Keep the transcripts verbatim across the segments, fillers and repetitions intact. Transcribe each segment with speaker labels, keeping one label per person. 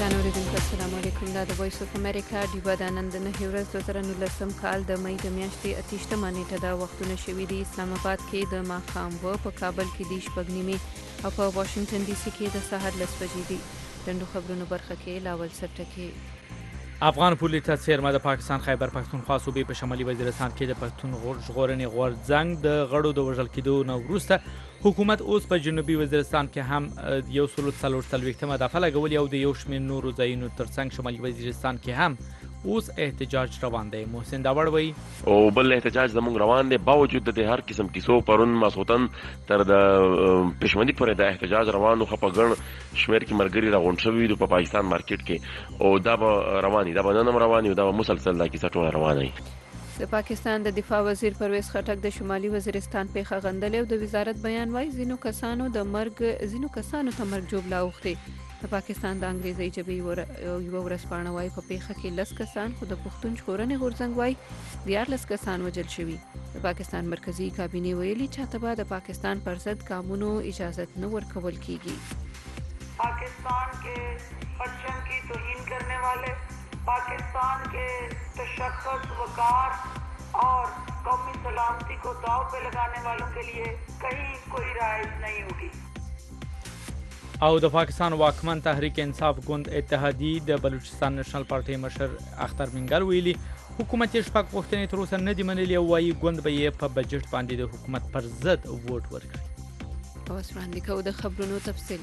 Speaker 1: ګران اوریدونکو السلام علیکم. دا د وایس اف امریکا ډیوا د نن د نهه ورځ دوه زره نولسم کال د مې د میاشتې اتهشتمه نیټه دا وختونه شوي دي. اسلام آباد کې د ماښام اوه، په کابل کې د شپږ نیمې او په واشنگټن ډي سي کې د سهار لس بجې دي. لنډو خبرونو برخه کې لاول سرټکي.
Speaker 2: افغان پولیس څیرمه د پاکستان خیبر پختونخوا صوبې په شمالي وزیرستان کې د پښتون ژغورنې غورځنګ د غړو د وژل کېدو نه وروسته حکومت اوس په جنوبي وزیرستان کې هم یو سل څلور څلوېښتمه دفعه لګولې او د یو شمېر نورو ځایونو ترڅنګ شمالي وزیرستان کې هم اوس احتجاج روان دی. محسن داوړ وایي
Speaker 3: او بل احتجاج زموږ روان دی باوجود د هر قسم کیسو پرون ماسوتن تر د پښمنۍ پورې د احتجاج روانو خپه ګڼ شمېر کې مرګري راغونډ شوي دي په پاکستان مارکیټ کې او دا به رواني دا به نن هم رواني او دا به مسلسل دا کیسه ټوله روانه وي.
Speaker 1: د پاکستان د دفاع وزیر پرویز خټک د شمالي وزیرستان پیښه غندلې او د وزارت بیان وایي ځینو کسانو د مرګ ځینو کسانو ته مرګ جوړ لاوختي. د پاکستان د انګریزي ژبې یو ورځپاڼه وایي په پیښه کې لس کسان خو د پښتون ژغورنې غورځنګ وایي دیارلس کسان وژل شوي. د پاکستان مرکزی کابینې ویلي چاته به د پاکستان پر ضد کامونو اجازت نه ورکول کیږي.
Speaker 4: پاکستان के परचम की तौहीन करने वाले पाकिस्तान के तशक्कुस वकार और कौमी सलामती को दाव पे लगाने वालों के लिए कहीं कोई राइज नहीं होगी.
Speaker 2: او د پاکستان واکمن تحریک انصاف ګوند اتحادی د بلوچستان نېشنل پارټي مشر اختر منګل ویلي حکومت یې شپږ غوښتنې تر اوسه نه دي منلي او وایي ګوند به یې په بجټ باندې د حکومت پر ضد ووټ ورکړي.
Speaker 1: اوس وړاندې کوو د خبرونو تفصیل.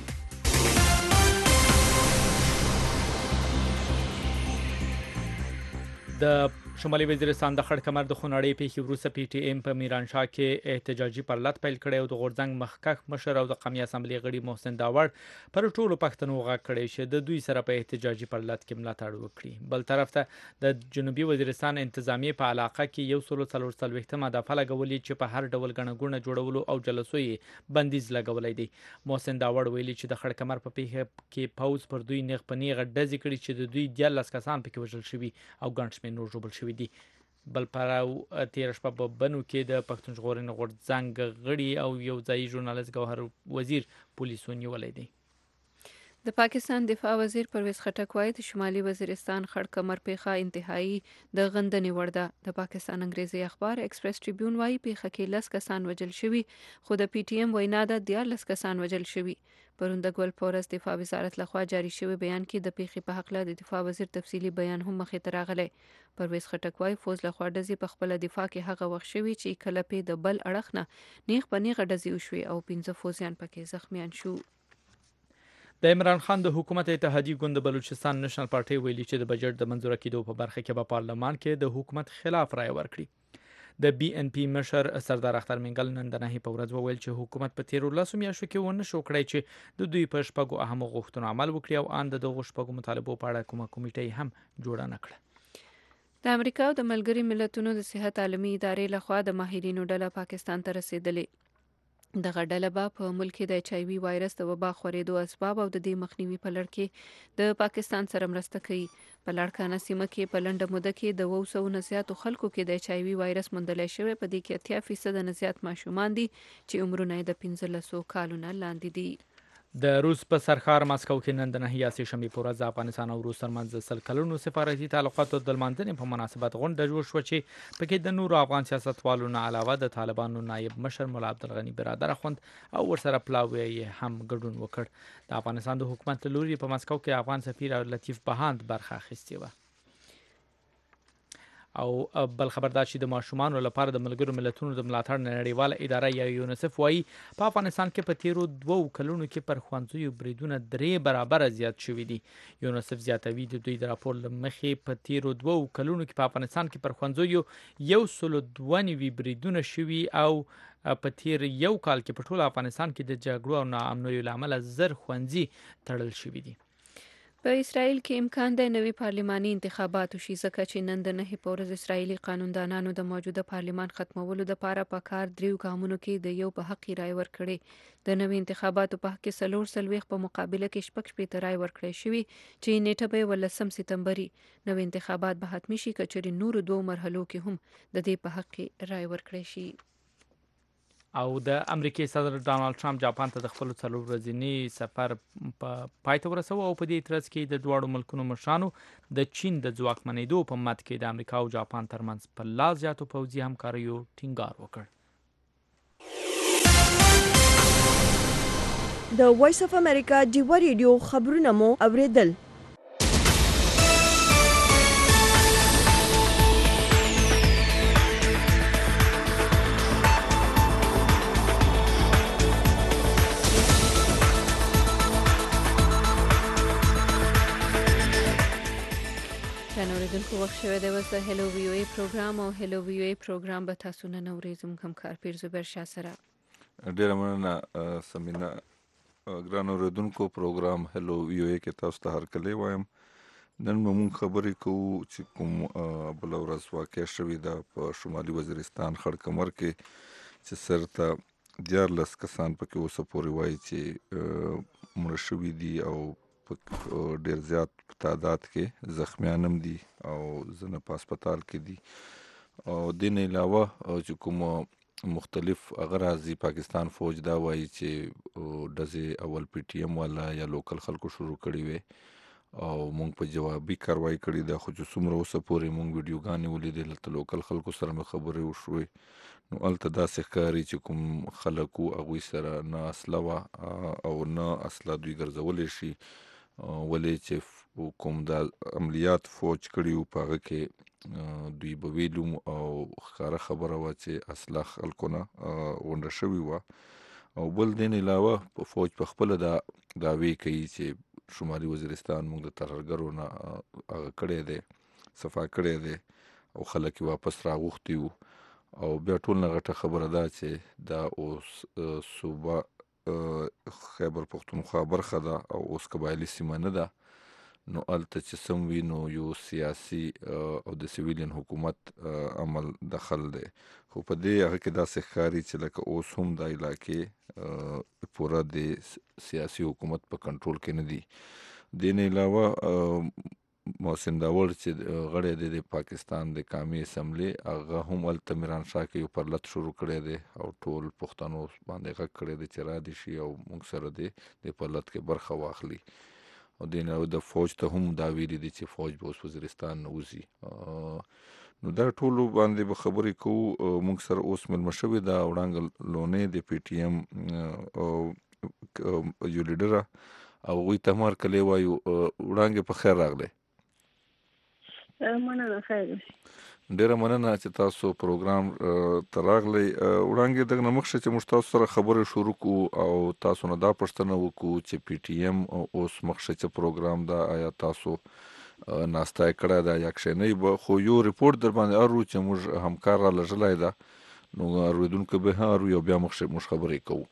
Speaker 2: د شمالي وزیرستان د خړ کمر د خونړۍ پیښې وروسته پی ټی ایم په میرانشاه کې احتجاجي پرلط پیل کړی او د غورځنګ مخکښ مشر او د قومي اسمبلې غړي محسن داوړ پر ټولو پښتنو غږ کړی چې د دوی سره په احتجاجي پرلط کې ملاتړ وکړي. بل طرف ته د جنوبي وزیرستان انتظامیې په علاقه کې یو سل څلور څلوېښتمه دفعه لګولې چې په هر ډول ګڼه ګوڼه جوړولو او جلسو یې بندیز لګولی دی. محسن داوړ ویلي چې د خړ کمر په پیښه کې پوز پر دوی نیغ په نیغه ډزې کړي چې د دوی دیارلس کسان پکې وژل شوي او ګڼ شمېر نور ژوبل شوي دي. بل پراو تیر شپه په بنو کې د پښتون ژغورنې غورځنګ غړي او یو ځایي ژورنالیست ګوهر وزیر پولیسو نیولی دی.
Speaker 1: د پاکستان دفاع وزیر پرویز خټک وایي د شمالي وزیرستان خړ کمر پیښه انتهایی د غندنې وړ ده. د پاکستان انګریزي اخبار ایکسپریس ټریبیون وایي پیښه کې لس کسان وژل شوي خو د پی ټی ایم وینا ده دیارلس کسان وژل شوي. پرون د ګل پورس دفاع وزارت لخوا جاری شوی بیان کې د پیښې په حق د دفاع وزیر تفصیلی بیان هم مخې ته راغلی. پرویز خټک وایي فوز لخوا ډزې په خپل دفاع کې هغه وخت شوي چې کله په د بل اړخ نه نیغ په نیغه ډزې وشوي او پنځه فوزیان پکې زخمیان شو.
Speaker 2: د عمران خان د حکومت اتحادی ګوند بلوچستان نېشنل پارټي ویلي چې د بجټ د منظور کېدو په برخه کې په پارلمان کې د حکومت خلاف رائے ورکړي. د بی ان پی مشر سردار اختر منګل نن د نهي په ورځ وویل چې حکومت په تیرو لسو میاشتو کې ونه شو کړی چې د دوی په شپږو اهمو غوښتنو عمل وکړي او ان د دغو شپږو مطالبو په اړه کومه کمیټه هم جوړه نه کړه.
Speaker 1: د امریکا او د ملګري ملتونو د صحت عالمي ادارې لخوا د ماهرینو ډله پاکستان ته رسیدلې. دغه ډله به په ملک کې د ایچ آی وي وایرس د وبا خورېدو اسباب او د دې مخنیوي په لړ کې د پاکستان سره مرسته کوي. په لاړکانه سیمه کې په لنډه موده کې د اوه سوو نه زیاتو خلکو کې د ایچ آی وي وایرس موندلی شوی. په دې کې اتیا فیصده نه زیات ماشومان دي چې عمرونه یې د پنځلسو کالونو لاندې دي.
Speaker 2: د روس په سرخار ماسکو کې نن د نهه یاسې شنبې په ورځ د افغانستان او روس ترمنځ سل کلونو سفارتي تعلقاتو د لمانځنې په مناسبت غونډه جوړ شوه چې پکې د نورو افغان سیاستوالو نه علاوه د طالبانو نایب مشر ملا عبدالغني برادر اخوند او ورسره پلاوی یې هم ګډون وکړ. د افغانستان د حکومت له لوري په ماسکو کې افغان سفیر لطیف بهاند برخه اخیستې وه. او بل خبردار چې د ماشومانو لپاره د ملګرو ملتونو د ملاتړ نړیواله اداره یا یونیسف وایي په افغانستان کې په تیرو دوو کلونو کې پر ښوونځیو بریدونه درې برابره زیات شوي دي. یونیسف زیاتوي د دوی د راپور له مخې په تیرو دوو کلونو کې په افغانستان کې پر ښوونځیو یو سل دوه نوي بریدونه شوي او په تیر یو کال کې په ټول افغانستان کې د جګړو او ناامنیو له امله زر ښوونځي تړل شوي دي.
Speaker 1: په اسرائیل کې امکان دی نوي پارلماني انتخابات وشي ځکه چې نن د نهي په ورځ اسرائیلي قانوندانانو د موجوده پارلمان ختمولو لپاره په کار دریو ګامونو کې د یو په حق رائے ورکړي. د نوي انتخاباتو په حق کې څلور څلوېښت په مقابله کې شپږ شپېته رائے ورکړی شوي چې نیټه به ولسم سپتمبري. نوي انتخابات به حتمي شي که چېرې نورو دوو مرحلو کې هم د دې په حق رائے ورکړی شي.
Speaker 2: او د امریکای صدر ډانلډ ټرمپ جاپان ته د خپل څلور ورځنی سفر په پای ته ورسوه او په دې ترڅ کې د دواړو ملکونو مشرانو د چین د ځواکمنېدو په مد کې د امریکا او جاپان ترمنځ په لا زیاتو پوځي همکاریو ټینګار وکړ.
Speaker 5: د وایس اف امریکا ډیوه ریډیو خبرونه مو اوریدل.
Speaker 1: اوریدونکو وخت شوی دی اوس د هلو وی او ای پروګرام او هلو وی او ای پروګرام به تاسو نن اورئ زموږ همکار پیر زبیر شاه سره.
Speaker 6: ډیره مننه سمینا. ګران اوریدونکو پروګرام هلو وی او ای کې تاسو ته هرکلی وایم. نن موږ خبرې کوو چې کوم بله ورځ واقع شوې ده په شمالي وزیرستان خړکمر کې چې سرته دیارلس کسان پکې اوسه پورې وایي چې مړه شوي دي او په ډیر زیات تعداد کې زخمیان هم دي او ځنه په هسپتال کې دي. او دې نه علاوه چې کوم مختلف هغه راځي پاکستان فوج دا وایي چې ډزې اول پی ټي ایم والا یا لوکل خلکو شروع کړي وي او مونږ په جوابي کاروایی کړې ده، خو چې څومره اوسه پورې مونږ ویډیوګانې ولیدې هلته لوکل خلکو سره مې خبرې وشوې نو هلته داسې ښکاري چې کوم خلک وو هغوی سره نه اسله وه او نه اسله دوی ګرځولی شي، ولې چې کوم د عملیات فوج کړي وو په هغه کې دوی به ویلو او ښکاره خبره وه چې اسله خلکو نه غونډه شوې وه. او بل دې نه علاوه فوج په خپله دا دعوې کوي چې شمالي وزیرستان موږ د ترهګرو نه هغه کړی دی، صفا کړی دی او خلک یې واپس راغوښتي وو. او بیا ټول نه غټه خبره ده چې دا اوس صوبه خیبر پختونخوا برخه ده او اوس قبایلي سیمه نه ده، نو هلته چې سم وي نو یو سیاسي او د سیویلین حکومت عمل دخل دی. خو په دې هغه کې داسې ښکاري چې لکه اوس هم دا علاقې پوره د سیاسي حکومت په کنټرول کې نه دي. دې نه علاوه محسن داور چې غړی دی د پاکستان د قومي اسمبلې هغه هم هلته میرانشاه کې یو پرلت شروع کړی دی او ټول پښتنو باندې غږ کړی دی چې را دې شي او موږ سره دی د پرلت کې برخه واخلي. او دې نه د فوج ته هم دا ویلي دي چې فوج به اوس وزیرستان نه وځي. نو دا ټولو باندې به خبرې کوو. موږ سره اوس مېلمه شوې ده وړانګه لونۍ د پی ټي ایم یو لیډره او هغوی ته هم هرکلی وایو. وړانګې په خیر راغلی.
Speaker 7: مننه، خیر اوسې.
Speaker 6: ډیره مننه چې تاسو پروګرام ته راغلی. وړانګې دغه نه مخکې چې موږ تاسو سره خبرې شروع کړو او تاسو نه دا پوښتنه وکړو چې پی ټي ایم اوس مخکې چې پروګرام ده آیا تاسو ناسته یې کړې ده یا کښېنئ به، خو یو ریپورټ در باندې ارو چې موږ همکار را لږلی ده نو اورېدونکو به هم ارو او بیا مخکې موږ خبرې کوو.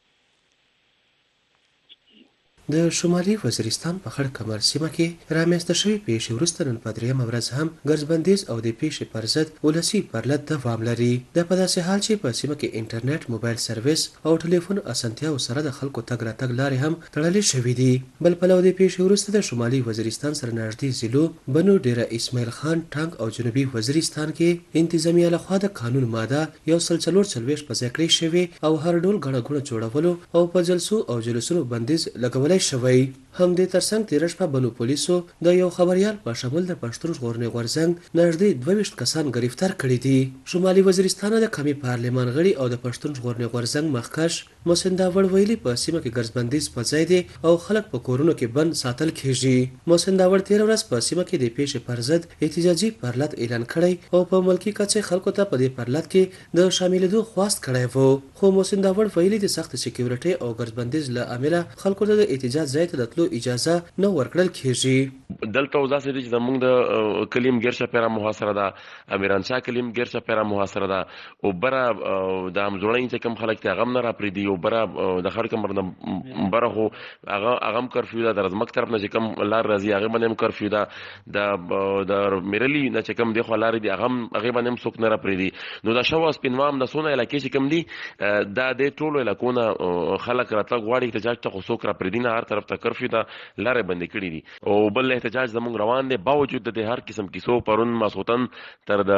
Speaker 8: د شمالي وزیرستان په خړ کمر سیمه کې رامنځته شوې پیښې وروسته نن په درېیمه ورځ هم ګرځبندیز او د پیښې پر ضد ولسي پرلت دوام لري. دا په داسې حال چې په سیمه کې انټرنیټ، موبایل سرویس او ټلیفون اسانتیاو سره د خلکو تګ راتګ لارې هم تړلې شوې دي. بل پلو د پیښې وروسته د شمالي وزیرستان سره نږدې ضلعو بنو ډیره اسماعیل خان ټانک او جنوبي وزیرستان کې انتظامیه لخوا د قانون ماده یو سل څلور څلوېښت په ځای کړې شوې او هر ډول ګڼه ګوڼه جوړولو او په جلسو او جلوسونو بندیز لګولی شوی. همدې ترڅنګ تېره شپه بنو پولیسو د یو خبریال په شمول د پښتون ژغورنې غورځنګ نږدې دوه ویشت کسان گرفتار کړي دي. شمالي وزیرستان د قومي پارلمان غړي او د پښتون ژغورنې غورځنګ مخکښ محسن داوړ ویلي په سیمه کې ګرځبندیز په ځای دی او خلک په کورونو کې بند ساتل کیږي. محسن داوړ تېره ورځ په سیمه کې د پیښې پر ضد احتجاجي پرلت اعلان کړی او په ملکي کچې خلکو ته په دې پرلت کې د شاملېدو خواست کړی و. خو محسن داوړ ویلي د سخت سکیورټي او ګرځبندیز له امله خلکو ته د احتجاج ځای ته د تلو اجازه نه ورکړل کیږي.
Speaker 3: دلته اوس داسې دي چې زموږ د کلیم ګیر چاپېره محاصره ده، امیران شاه کلیم ګیر چاپېره محاصره ده او بره د همزوړی چې کوم خلک دي هغه هم نه راپرېږدي. یو بره د خړ کمر نه بره خو هغه هغه کرفیو ده د رزمک طرف نه چې کوم لار راځي هغه باندې کرفیو ده د د میرلی نه چې کوم دی خو لار دی هغه هغه باندې څوک نه را پریدي نو دا شو سپینوام د سونه علاقې چې کوم دی دا د ټولو علاقونو خلک راته غواړي احتجاج ته خو څوک را پریدي نه هر طرف ته کرفیو ده لارې بندې کړې دي او بل احتجاج زموږ روان دی باوجود د هر قسم کیسو پرون ماسوتن تر د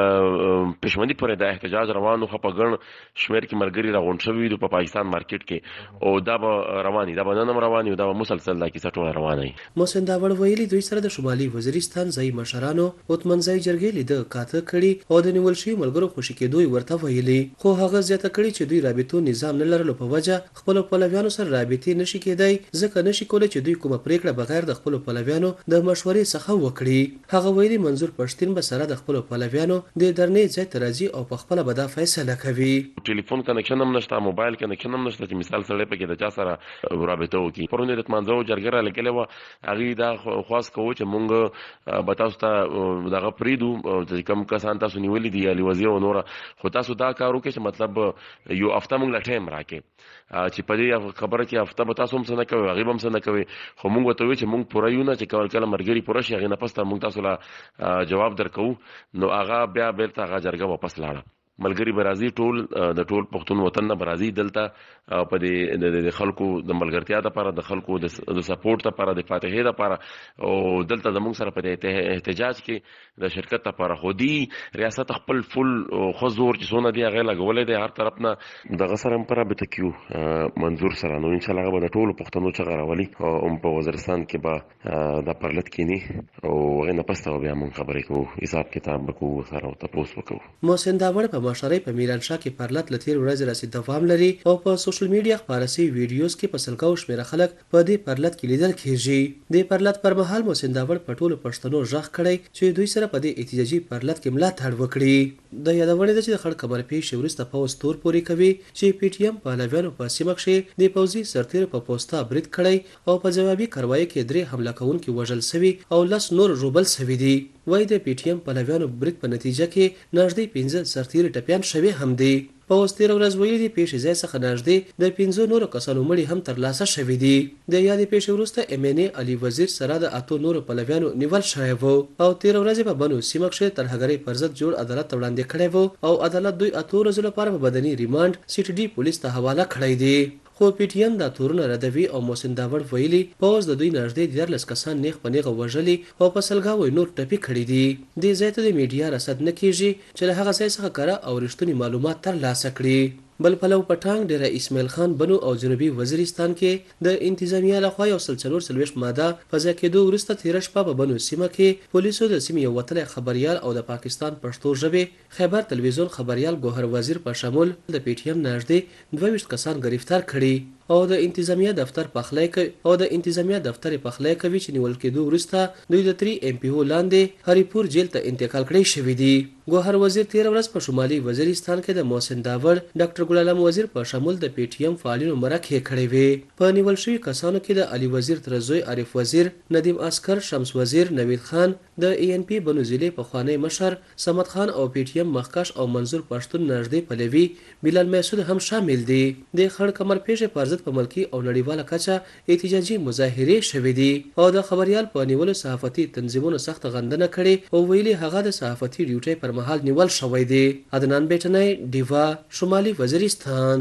Speaker 3: پښمنۍ پورې د احتجاج روانو خو په ګڼ شمیر کې مرګري راغونډ شوي دي په پاکستان مارکیټ کې او دا به رواني دا به نن رواني او دا به مسلسل دا کیسه ټوله روانه وي.
Speaker 8: محسن داوړ ویلي دوی سره د شمالي وزیرستان ځای مشرانو اوتمنځای جرګې لیده کاته کړي او د نیول شوي ملګرو خوشي کېدو ورته ویلي خو هغه زیاته کړي چې دوی رابطو نظام نه لرلو په وجه خپل پلویانو سره رابطې نشي کېدای ځکه نشي کولای چې دوی کومه پریکړه بغیر د خپل پلویانو د مشورې څخه وکړي. هغه ویلي منظور پښتين به سره د خپل پلویانو د درنې ځای ته راځي او په خپل به دا فیصله کوي.
Speaker 3: ټلیفون کنیکشن هم نشته موبایل کنیکشن هم نشته چې مثال سره په کې د چا سره رابطه وکړي. پرونه د منځو جرګه را لګلې و هغه دا خاص کوو چې مونږ به تاسو ته دغه پریدو چې کوم کسان تاسو نیولې دي علي وزیر او نور خو تاسو دا کار وکړئ چې مطلب یو هفته مونږ لا ټایم راکې چې په دې خبره کې هفته به تاسو هم څه نه کوئ هغې به هم څه نه کوئ خو مونږ ورته وایو چې مونږ پوره یو نه چې کله کله مرګري پوره شي هغې نه پس ته مونږ تاسو له جواب درکوو نو هغه بیا بیرته هغه جرګه واپس لاړه. ملګری برازي ټول د ټول پښتون وطن نه برازي دلته په دې د خلکو د ملګرتیا لپاره د خلکو د سپورټ لپاره د فاتحې لپاره او دلته زموږ سره په دې احتجاج کې د شرکت لپاره خو دی ریاست خپل فل خو زور چې سونه دی هغه لګولې دی هر طرف نه دغه سره هم پر به تکیو منظور سره نو ان شاء الله به د ټول پښتنو چغه راولي او په وزیرستان کې به د پرلط کینی او غنه پسته بیا مون خبرې کوو حساب کتاب وکړو سره او تاسو وکړو.
Speaker 8: محسن داوړ په مشرۍ په میرانشاه کې پرلط لتیر ورځ رسید دوام لري او په سوشل میډیا خبرسي ویډیوز کې په سلګاو شمیره خلک په دې پرلط کې لیدل کېږي. د پرلط پر مهال محسن داوړ په ټولو پښتنو ژغ کړی چې دوی سره په دې احتجاجي پرلط کې ملاتړ وکړي. د یادونه ده چې د خړ کمر پیښې وروسته پوز تور پوري کوي چې پی ټی ایم پهلویانو په سیمه کې د پوزي سرتیر په پوسټا برید کړی او په جوابي کاروایی کې درې حمله کوونکي وژل شوي او لس نور روبل شوي دي. وای د پی ټی ایم پهلویانو برید په نتیجه کې نږدې پنځه سرتیر ټپیان شوي هم دي. په اوس تیر ورځ ویلي دي پیښې ځای څخه نږدې د پنځو نورو کسانو مړي هم ترلاسه شوي دي. د یادې پیښې وروسته ایم ان ای علي وزیر سره د اتو نورو پلویانو نیول شوی و او تیر ورځ په بنو سیمه کې ترهګرۍ پر ضد جوړ عدالت وړاندې کړی و او عدالت دوی اتو ورځې لپاره په بدني ریماند سی ټي ډي پولیس ته حواله کړی دی. خو پی ټی ایم دا تورونه ردوي او محسن داوړ ویلي پوز د دوی نږدې دیارلس کسان نیغ په نیغه وژلي او په سلګاوي نور ټپي کړي دي. دې ځای ته د میډیا رصد نه کیږي چې له هغه ځای څخه کره او رښتونی معلومات ترلاسه کړي. بل پلو پټانګ ډیره اسماعیل خان بنو او جنوبي وزیرستان کې د انتظامیه لخوا یو سل څلور څلوېښت ماده په ځای کېدو وروسته تېره شپه په بنو سیمه کې پولیسو د سیمې یو وتلی خبریال او د پاکستان پښتو ژبې خیبر تلویزیون خبریال ګوهر وزیر په شمول د پی ټی ایم نږدې دوه ویشت کسان گرفتار کړي او د انتظامیه دفتر پخلی کوي او د انتظامیه دفتر پخلی کوي چې نیول کېدو وروسته دوی د تری ایم پی او لاندې هریپور جیل ته انتقال کړی شوي دي. ګوهر وزیر تیر ورځ په شمالي وزیرستان کې د محسن داوړ ډاکټر ګل عالم وزیر په شمول د پی ټی ایم فعالینو مرکې کړې وې. په نیول شوي کسانو کې د علي وزیر ترزوی عارف وزیر ندیم اسکر شمس وزیر نوید خان د ای ان پی بنو ضلع پخوانی مشر صمد خان او پی ټی ایم مخکش او منظور پښتون نږدې پلوي بلال محسود هم شامل دي. د خړ کمر پیښې پر ضد په ملکی او نړیواله کچه احتجاجي مظاهرې شوې دي او د خبريال په نیولو صحافتي تنظیمونو سخت غندنه کړې او ویلي هغه د صحافتي ډیوټي پر مهال نیول شوی دی. عدنان بیٹنی دیوا شمالي وزیرستان.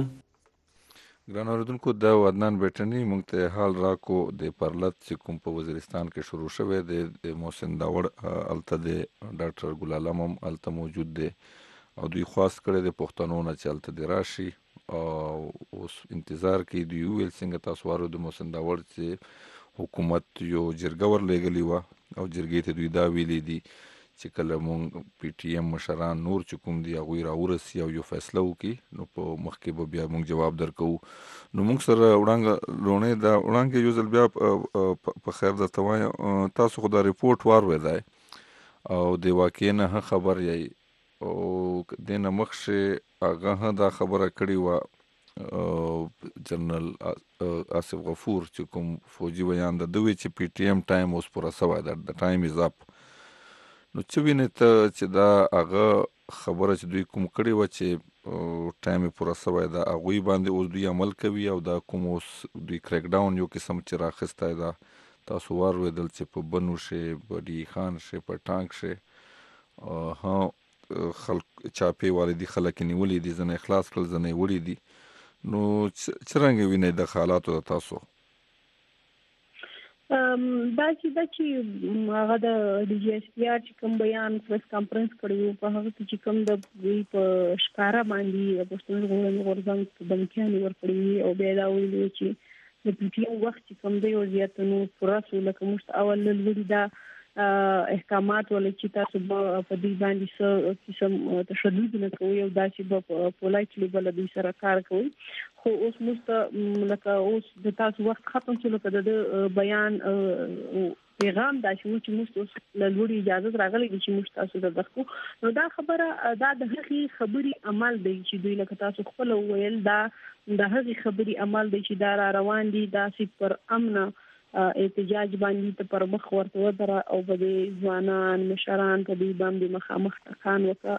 Speaker 6: ګران اوریدونکو دا عدنان بیٹنی موږ ته حال راکو د پرلط چې کوم په وزیرستان کې شروع شوی دی د محسن داوړ الته د ډاکټر ګل عالم هم الته موجود دی او دوی خواست کړی د پښتنو نه چې الته د راشي او اوس انتظار کوي دوی ویل څنګه تاسو وارو د محسن داوړ چې حکومت یو جرګه ورلېږلې وه او جرګې ته دوی دا ویلي دي چې کله مونږ پی ټی ایم مشران نور چې کوم دي هغوی راورسي او یو فیصله وکړي نو په مخکې به بیا مونږ جواب درکوو. نو مونږ سره وړانګه لوڼې دا وړانګې یو ځل بیا په خیر درته وایم تاسو خو دا ریپورټ واورېدی او د واقعې نه ښه خبر یی او دې نه مخکې هغه ښه دا خبره کړې وه جنرال آصف غفور چې کوم فوجي ویان ده ده وی چې پی ټی ایم ټایم اوس پوره سوی ده د ټایم از اپ. نو چې وینې ته چې دا هغه خبره چې دوی کوم کړی و چې ټایم پوره سوی دا هغوی باندې اوس دوی عمل کوي او دا کوم اوس دوی کریک ډاون یو قسم چې راخستی دا تاسو واورېدل چې په بنو شي بډي خان شي په ټانک شي ها خلک چاپې والدي خلک نیولې دي ځنه اخلاص کړل ځنه وړي دي نو څرنګه وینئ د حالاتو د تاسو
Speaker 7: دا چې دا چې هغه د ډي جی ایس پی آر چې کوم بیان پریس کانفرنس کړی په هغه کې چې کوم د دوی په ښکارا باندې پښتون ژغورنې غورځنګ په دمکیانې ورکړي او بیا دا ویلي چې د پی ټي ایم وخت چې کوم دی او زیاتنو پوره سو لکه موږ اول لوري دا احکامات ولې چې تاسو په دې باندې څه قسم تشدد نه کوي او دا چې په پولایټلی بل د سره کار کوي خو اوس موږ لکه اوس د تاسو وخت ختم شو لکه د بیان پیغام دا چې موږ اوس له لوري اجازه راغلي چې موږ تاسو ته درکو نو دا خبره دا د هغې خبري عمل دی چې دوی لکه تاسو خپل ویل دا د هغې خبري عمل دی چې دا را روان دي دا چې پر امن احتجاج باندې ته پر مخ ورته ودره او په دې ځوانان مشران په دې باندې مخامخ تکان وکړه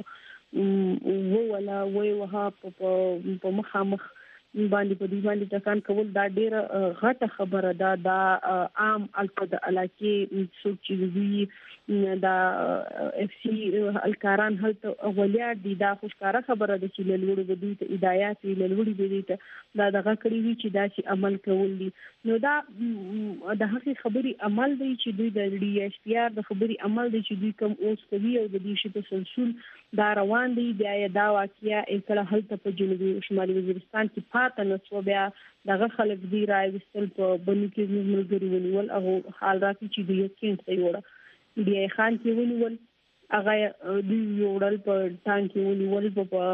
Speaker 7: هغه وولا وی وها په مخامخ باندې په دې باندې تکان کول دا ډیره غټه خبره ده دا عام الفا د علاقې څوک چې دوی دا اف سی الکاران هلته اولیا دي دا خوشکاره خبره ده چې لوړ د دوی ته هدایت وی لوړ دي ته دا دغه کړی وی چې دا چې عمل کول دي نو دا د هغې خبري عمل دی چې دوی د ډي ایس پی آر د خبري عمل دی چې دوی کوم اوس کوي او د دې شی تسلسل دا روان دی بیا دا واقعیا کله هلته په جنوبي شمالي وزیرستان کې پاتې نو بیا دغه خلک دی راوستل په بنو کې ملګری ونیول هغه حال راځي چې دوی یقین ته وړه بیا خان کې ونیول هغه دوی وړل په ټانک کې ونیول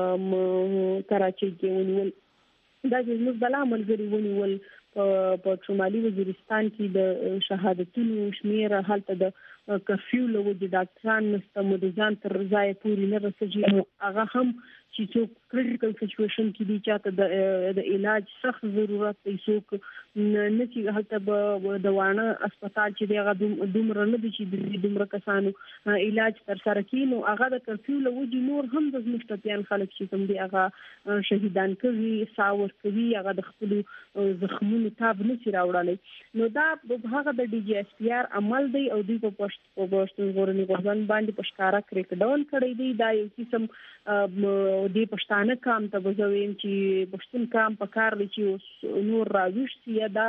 Speaker 7: په کراچۍ کې ونیول دا چې موږ بلا ملګری ونیول په شمالي وزیرستان کې د شهادتونو شمیر حالت د کرفیو له وجې ډاکټران نشته مریضان تر ځای پورې نه رسېږي هغه هم چې څوک کریټیکل سچویشن کې دي چې د علاج سخت ضرورت دی څوک نه چې هلته به د وانه اسپیټال چې دی هغه دومره نه دي چې دومره کسانو علاج تر سره کړي نو هغه د کرفیو له وجې نور هم د زموږ ټپیان خلک چې کوم دي هغه شهیدان کوي ساور کوي هغه د خپلو زخمونو تاب نه شي راوړلی نو دا هغه د ډي جی ایس پی آر عمل دی او دوی په پښتون ژغورنې غورځنګ باندې په ښکاره کریک ډاون کړی دی دا یو قسم د پښتانه کام ته وزویم چې پښتون کام په کار دی چې نور راوښ سي دا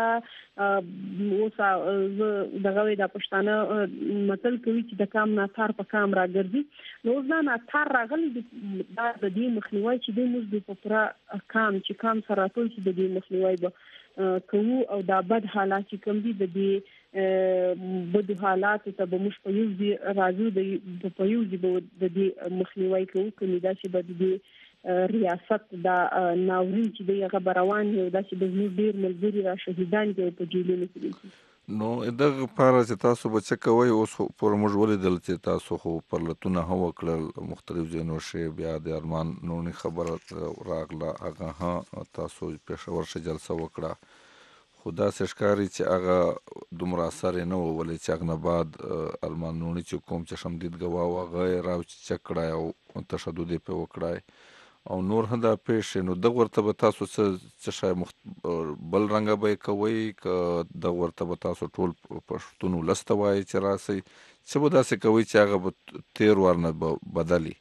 Speaker 7: اوس دغه د پښتانه متل کوي چې د کام نه تار په کام راګرځي نو ځان تار راغلی دا د دې مخنیوي چې د موږ په پورا کام چې کام سره ټول چې د دې مخنیوي به کوو او دا بد حالات چې کوم دي د دې بد حالات ته به موږ په یو ځای راځو د په یو ځای د دې مخنیوي کوو کومې دا چې به د ریاست دا ناورین چې دی هغه روان یو دا چې د زموږ ډېر ملګري را شهیدان دي په جیلونو کې
Speaker 6: نو دغه پاره چې تاسو به څه کوئ اوس پر موږ ولیدل چې تاسو خو پرلتونه هم وکړل مختلف ځایونو شي بیا د ارمان نورني خبره راغله هغه ها تاسو پېښور شه جلسه وکړه خو داسې ښکاري چې هغه دومره اثر یې نه و ولې چې هغه نه بعد ارمان نورني چې کوم چې شمدید ګواه و هغه یې راوچک کړی او تشدد یې پرې وکړی او نور هم دا پیښ نو دغه ورته به تاسو څه شای بل رنګه به کوي که دغه ورته به تاسو ټول پښتون ولسته وایي چې راسئ څه به داسې کوي چې هغه به تیر ورنه بدلي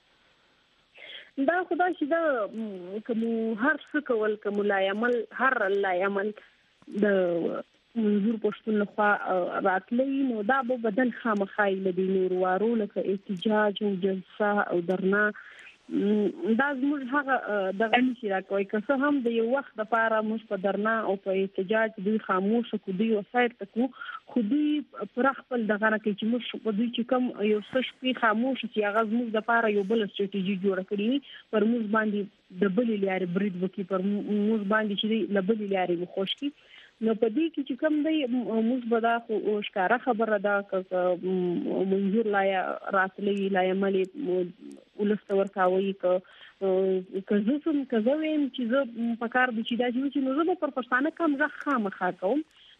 Speaker 7: دا خدا چې دا کوم هر څه کول کوم لایمل هر لایمل د منظور پښتون لخوا راتلی نو دا به بدل خامخای لدی نور وارو لکه احتجاج او جلسه او درنا دا زموږ هغه دغه نشي راکوي که څه هم د یو وخت لپاره موږ په درنا او په احتجاج دوی خاموش کو دوی وسایل تکو خو دوی پر خپل دغه نه کې چې موږ په دوی چې کوم یو څه شپې خاموش چې هغه زموږ لپاره یو بل ستراتیژي جوړه کړې پر موږ باندې د بلې لارې برید وکړي پر موږ باندې چې د بلې لارې وخوش کی نو په دې کې چې کوم دی موږ به دا خو ښکاره خبره ده که منظور لا راتلی لا عملي ولسته ورکاوي که که زه سم که زه ویم چې زه په کار دي چې دا چې نو زه به پر پښتانه کم زه خامخا کوم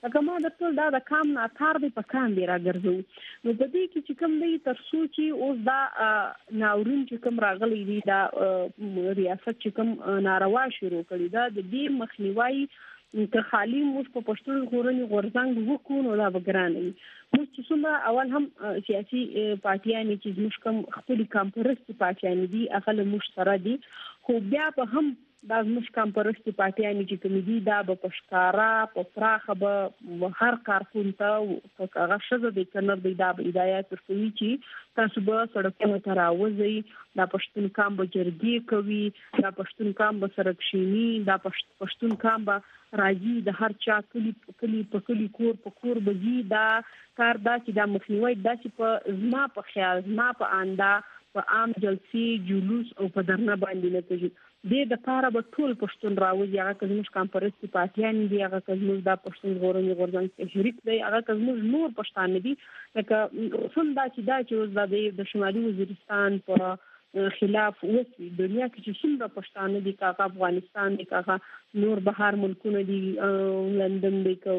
Speaker 7: لکه ما درته دا د کام نه اتار دی په کام دی راګرځو. نو په دې کې چې کوم دی تر څو چې اوس دا ناورین چې کوم راغلی دی دا ریاست چې کوم ناروا شروع کړی دا د دې مخنیوي که خالی موږ په پښتون ژغورنې غورځنګ وکړو نو دا به ګرانه وي. موږ چې څومره اول هم سیاسي پارټیانې چې زموږ کوم خپلې کامپرستې پارټیانې دي هغه له موږ سره دي، خو بیا به هم دا زموږ کامپرستې پارټیانې چې کومې دي دا به په ښکاره په پراخه به هر کارکون ته هغه ښځه دی که نر دی دا به هدایت ورکوي چې تاسو به سړکونو ته راوځئ، دا پښتون کام به جرګې کوي، دا پښتون کام به سره کښېني، دا پښتون کام به راځي د هر چا کلی کلی په کلی کور په کور به ځي. دا کار داسې دا مخنیوي داسې په زما په خیال زما په اندا په عام جلسې جلوس او په درنه باندې نه کوي. دې د پاره به ټول پښتون راوځي، هغه که زموږ کامپرستې پارټیان دي، هغه که زموږ دا پښتون ژغورنې غورځنګ کې شریک دی، هغه که زموږ نور پښتانه دي. لکه هم دا چې دا چې اوس دا د شمالي وزیرستان په خلاف وسی دنیا کې چې څومره پښتانه دي، کاغه افغانستان دي، کاغه نور بهر ملکونه دي، لندن دی که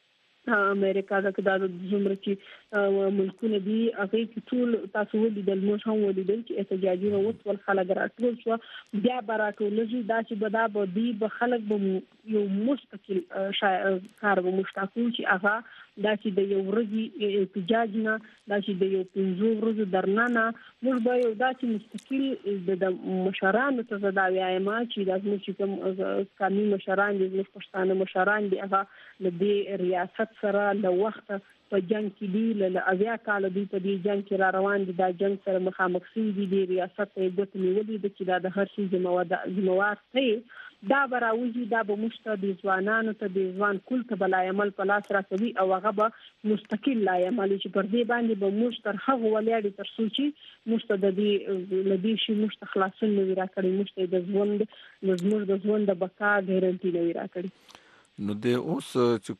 Speaker 7: امریکا دا که دا زمره چې ملکونه دي هغه کې ټول تاسو ولیدل، موږ هم ولیدل چې احتجاجونه وشول، خلک راټول شو، بیا به راټولېږي دا چې به دا به دی به خلک به یو مستقل کار به موږ ټاکو چې هغه دا چې د یو ورځې احتجاج نه، دا چې د یو پنځو ورځو درنه نه، موږ به یو داسې مستقل د مشرانو ته زه دا وایم چې دا زموږ چې کوم قومي مشران دي، زموږ پښتانه مشران دي، هغه له دې ریاست سره له وخته په جنگ کې دي، له اویا کاله دوی په دې جنگ کې را روان دي، دا جنگ سره مخامخ شوي دي، د ریاست ته یې ګوتې نیولې ده چې دا د هر شي ذموار ته دا به راوځي، دا به موږ ته د ځوانانو ته د ځوان کل ته به لایعمل په لاس راکوي او هغه به مستقل لایعمل چې پر دې باندې به موږ تر هغه ولاړې تر څو چې موږ ته د دې له دې شي موږ ته خلاصون نه وي راکړی، موږ ته د ژوند زموږ د ژوند د بقا ګارنټي نه وي راکړی.
Speaker 6: نو د اوس چې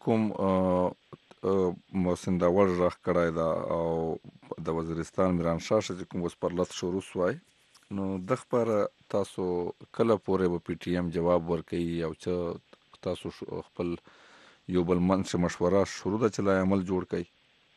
Speaker 6: کوم محسن داور راخ کړای دا او د وزیرستان میرانشاه چې کوم اوس پر لس شروع سوای، نو د خبره تاسو کله پورې به پی ټی ایم جواب ورکوي او چې تاسو خپل یو بل منځ مشوره شروع ده چې لایعمل جوړ کړئ؟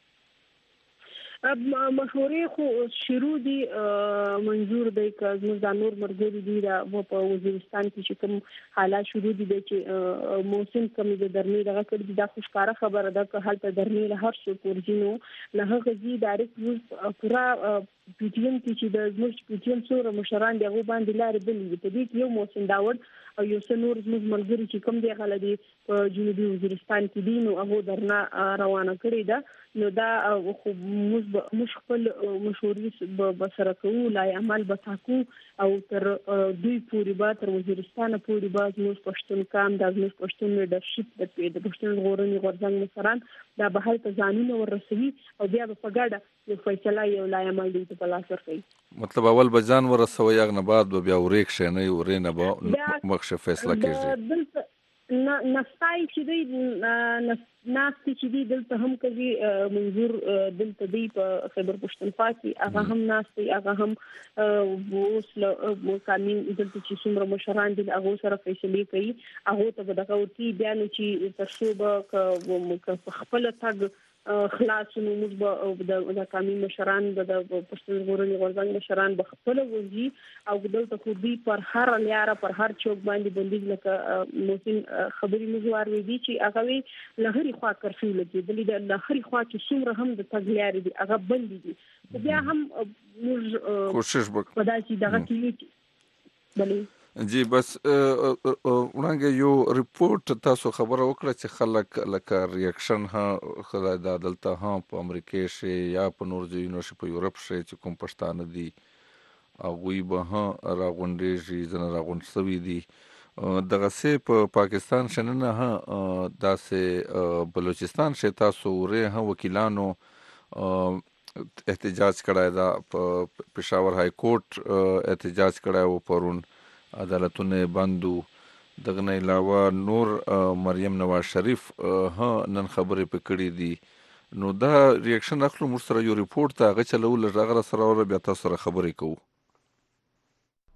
Speaker 7: مشورې خو شروع دي، منظور دی که زموږ دا نور ملګري دي دا په وزیرستان کې چې کوم حالات شروع دي چې موسم کمې د درنې دغه کړي دي، دا خو ښکاره خبره ده که هلته درنې له هر څوک ورځي نو له هغه ځي ډایرکټ موږ پوره پی ټي ایم کې چې د زموږ پی ټي ایم څومره مشران دي هغو باندې لارې بلې دي، په دې کې یو محسن داور او یو څه نور زموږ ملګري چې کوم دی هغه دي په جنوبي وزیرستان کې دي، نو هغو درنه روانه کړې ده. نو دا خو موږ خپل مشورې به سره کوو، لایعمل به ټاکو او تر دوی پورې به تر وزیرستانه پورې به زموږ پښتون کام دا زموږ پښتون لیډرشپ د پښتون ژغورنې غورځنګ مشران دا به هلته ځانونه ورسوي او بیا به په ګډه یو فیصله یو لایعمل دوی ته په لاس ورکوي.
Speaker 6: مطلب اول به ځان ورسوي، هغه نه بعد به بیا ورې کښېنئ، ورې نه به مخکې فیصله کېږي.
Speaker 7: نستای چې دی ناستې چې دی دلته هم کوي، منظور دلته دی په خیبر پښتونخوا کې هغه هم ناستې، هغه هم اوس له قانون دلته چې څومره مشران دي هغو سره فیصلې کوي، هغو ته به دغه ورکوي، بیا نو چې تر څو به په خپله تګ خلاص نو موږ به د قومي مشران د پښتون ژغورنې غورځنګ مشران به خپله ورځي او دلته خو دوی پر هر لیاره پر هر چوک باندې بندیز لکه محسن خبرې موږ واورېدي چې هغه وی له هرې خوا کرفیو لګېدلي ده، له هرې خوا چې څومره هم د تګ لیارې دي هغه بندې دي، خو بیا هم موږ
Speaker 6: کوشش وکړو
Speaker 7: په داسې دغه کې بلې
Speaker 6: جی بس وړاندې یو ریپورت تاسو خبره وکړه چې خلک لکه ریاکشن ها خدای دا دلته ها په امریکا شي یا په نور ځایونو شي په یورپ شي چې کوم پښتانه دي هغوی به ها راغونډېږي، ځنه راغونډ شوي دي، دغه سه په پاکستان شننه ها داسې بلوچستان شي تاسو ورې ها وکیلانو احتجاج کړای دا، په پېښور های کورټ احتجاج کړای و پرون، عدالتونه بندو، دغه نه علاوه نور مریم نواز شریف ها نن خبرې پکړې دي، نو دا ریاکشن اخلو موږ سره یو ریپورت ته هغه چلو لږ هغه سره ور بیا تاسو سره خبرې کوو.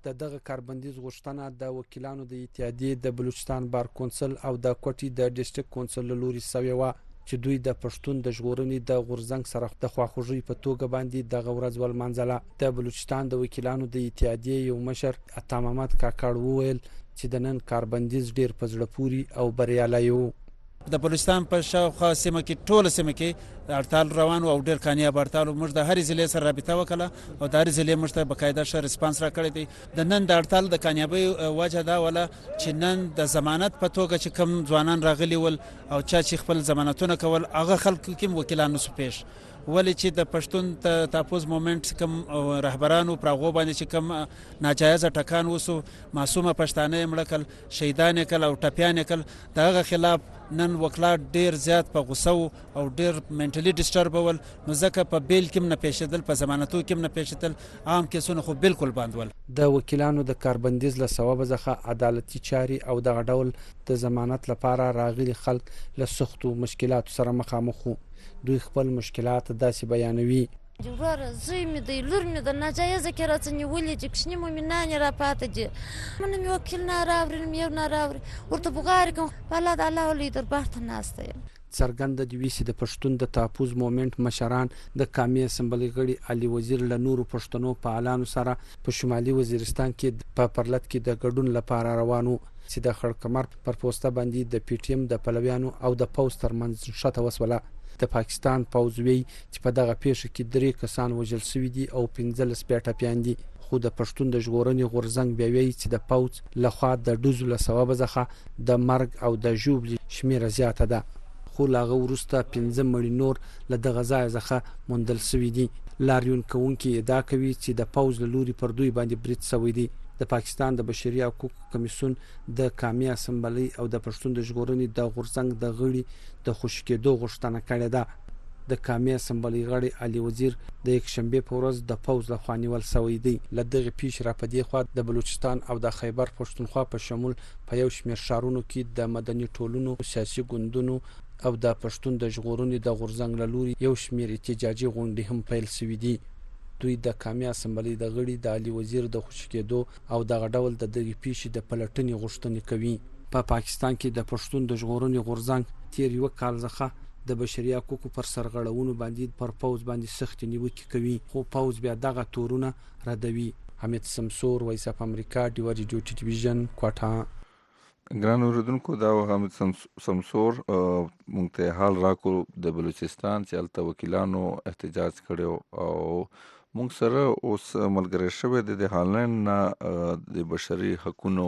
Speaker 9: د دغه کاربندیز غوښتنه د وکیلانو د اتحادیې د بلوچستان بار کونسل او د کوټي د ډیسټریکټ کونسل له لوري سوې وه چې دوی د پښتون د ژغورنې د غورځنګ سره د خواخوږۍ په توګه باندې دغه ورځ ولمانځله. د بلوچستان د وکیلانو د اتحادیې یو مشر عطا محمد کاکړ وویل چې د نن کاربندیز ډیر په زړه پوري او بریالی و.
Speaker 10: د بلوچستان په شاوخوا سیمه کې ټوله سیمه کې هړتال روان او ډیر کامیاب هړتال موږ د هرې ضلع سره رابطه وکړه او د هرې ضلع موږ ته بقاعده ښه ریسپانس راکړی دی. د نن د هړتال د کامیابۍ وجه دا وله چې نن د ضمانت په توګه چې کم ځوانان راغلي ول او چا چې خپل ضمانتونه کول هغه خلکو کې وکیلان نسو پیش ولې چې د پښتون تاپوز مومنټ کم رهبرانو پر هغو باندې چې کم ناجایزه ټکان وسو معصومه پښتانه مړه کړل شهیدان یې کړل او ټپیان یې کړل د هغه خلاف نن وکلا ډیر زیات په غوسه او ډیر منټلی ډیسټرب ول نو ځکه په بیل کې نه پیښیدل په ضمانتو کې نه پیښیدل عام کیسونه خو بالکل بندول.
Speaker 9: د وکیلانو د کاربندیز له سبب څخه عدالتي چاري او دغه ډول د ضمانت لپاره راغلي خلک له سختو مشکلاتو سره مخامخ وو. دوی خپل مشکلات داسې بیانوي.
Speaker 11: جوړ زوی مې د لور مې د ناجایزه کې راځنی ولې چې کښنی مو مې نانې را پاتې دي من مې وکیل نه راوړل مې یو نه راوړل ورته بغار کوم الله د الله ولې دربار ته ناسته یم.
Speaker 9: څرګنده دی چې د پښتون د تاپوز مومنټ مشران د قومي اسمبلی غړي علي وزیر له نورو پښتنو په اعلان سره په شمالي وزیرستان کې په پرلط کې د ګډون لپاره روانو چې د خړکمر پر پوسټه باندې د پی ټی ایم د پلویانو او د پوز ترمنځ شته وسوله. د پاکستان پوز وی چې په دغه پیښه کې درې کسان وژل شوي دي او پنځلس بیا ټپیان دي خو د پښتون د ژغورنې غورځنګ بیا وایي چې د پوز لخوا د ډوزو له سببه څخه د مرګ او د ژوبلې شمیره زیاته ده خو لا هغه وروسته پنځه مړي نور له دغه ځای څخه موندل شوي دي. لاریون کوونکي ادعا کوي چې د پوز له لوري پر دوی باندې برید شوی دی. د پاکستان د بشري حقوقو کمیسیون د قومي اسمبلی او د پښتون د ژغورنې د غورځنګ د غړي د خوشی کېدو غوښتنه کړې ده. د قومي اسمبلی غړي علي وزیر د یک شنبه په ورځ د پوز له خوا نیول شوی دی. له دغه پیښې را پدې خوا د بلوچستان او د خیبر پښتونخوا په شمول په یو شمېر ښارونو کې د مدني ټولنو سیاسي ګوندونو او د پښتون د ژغورنې د غورځنګ له لوري یو شمېر احتجاجي غونډې هم پیل شوې دي. دوی د قومي اسمبلی د غړي د علي وزیر د خوشی کېدو او دغه ډول د دغه پیښې د پلټنې غوښتنې کوي. په پا پاکستان کې د پښتون د ژغورنې غورځنګ تیر یو کال څخه د بشري حقوقو پر سرغړونو باندې پر پوز باندې سخت نیوکه کوي خو پوز بیا دغه تورونه ردوي. حمید سمسور وایس اف امریکا ډیو ریډیو ټلویزیون کوټه.
Speaker 6: ګران اوریدونکو دا حمید سمسور مونږ ته حال راکو د بلوچستان چې هلته وکیلانو احتجاج کړو او مونږ سره اوس ملګری شوی د هالند نه د بشري حقوقو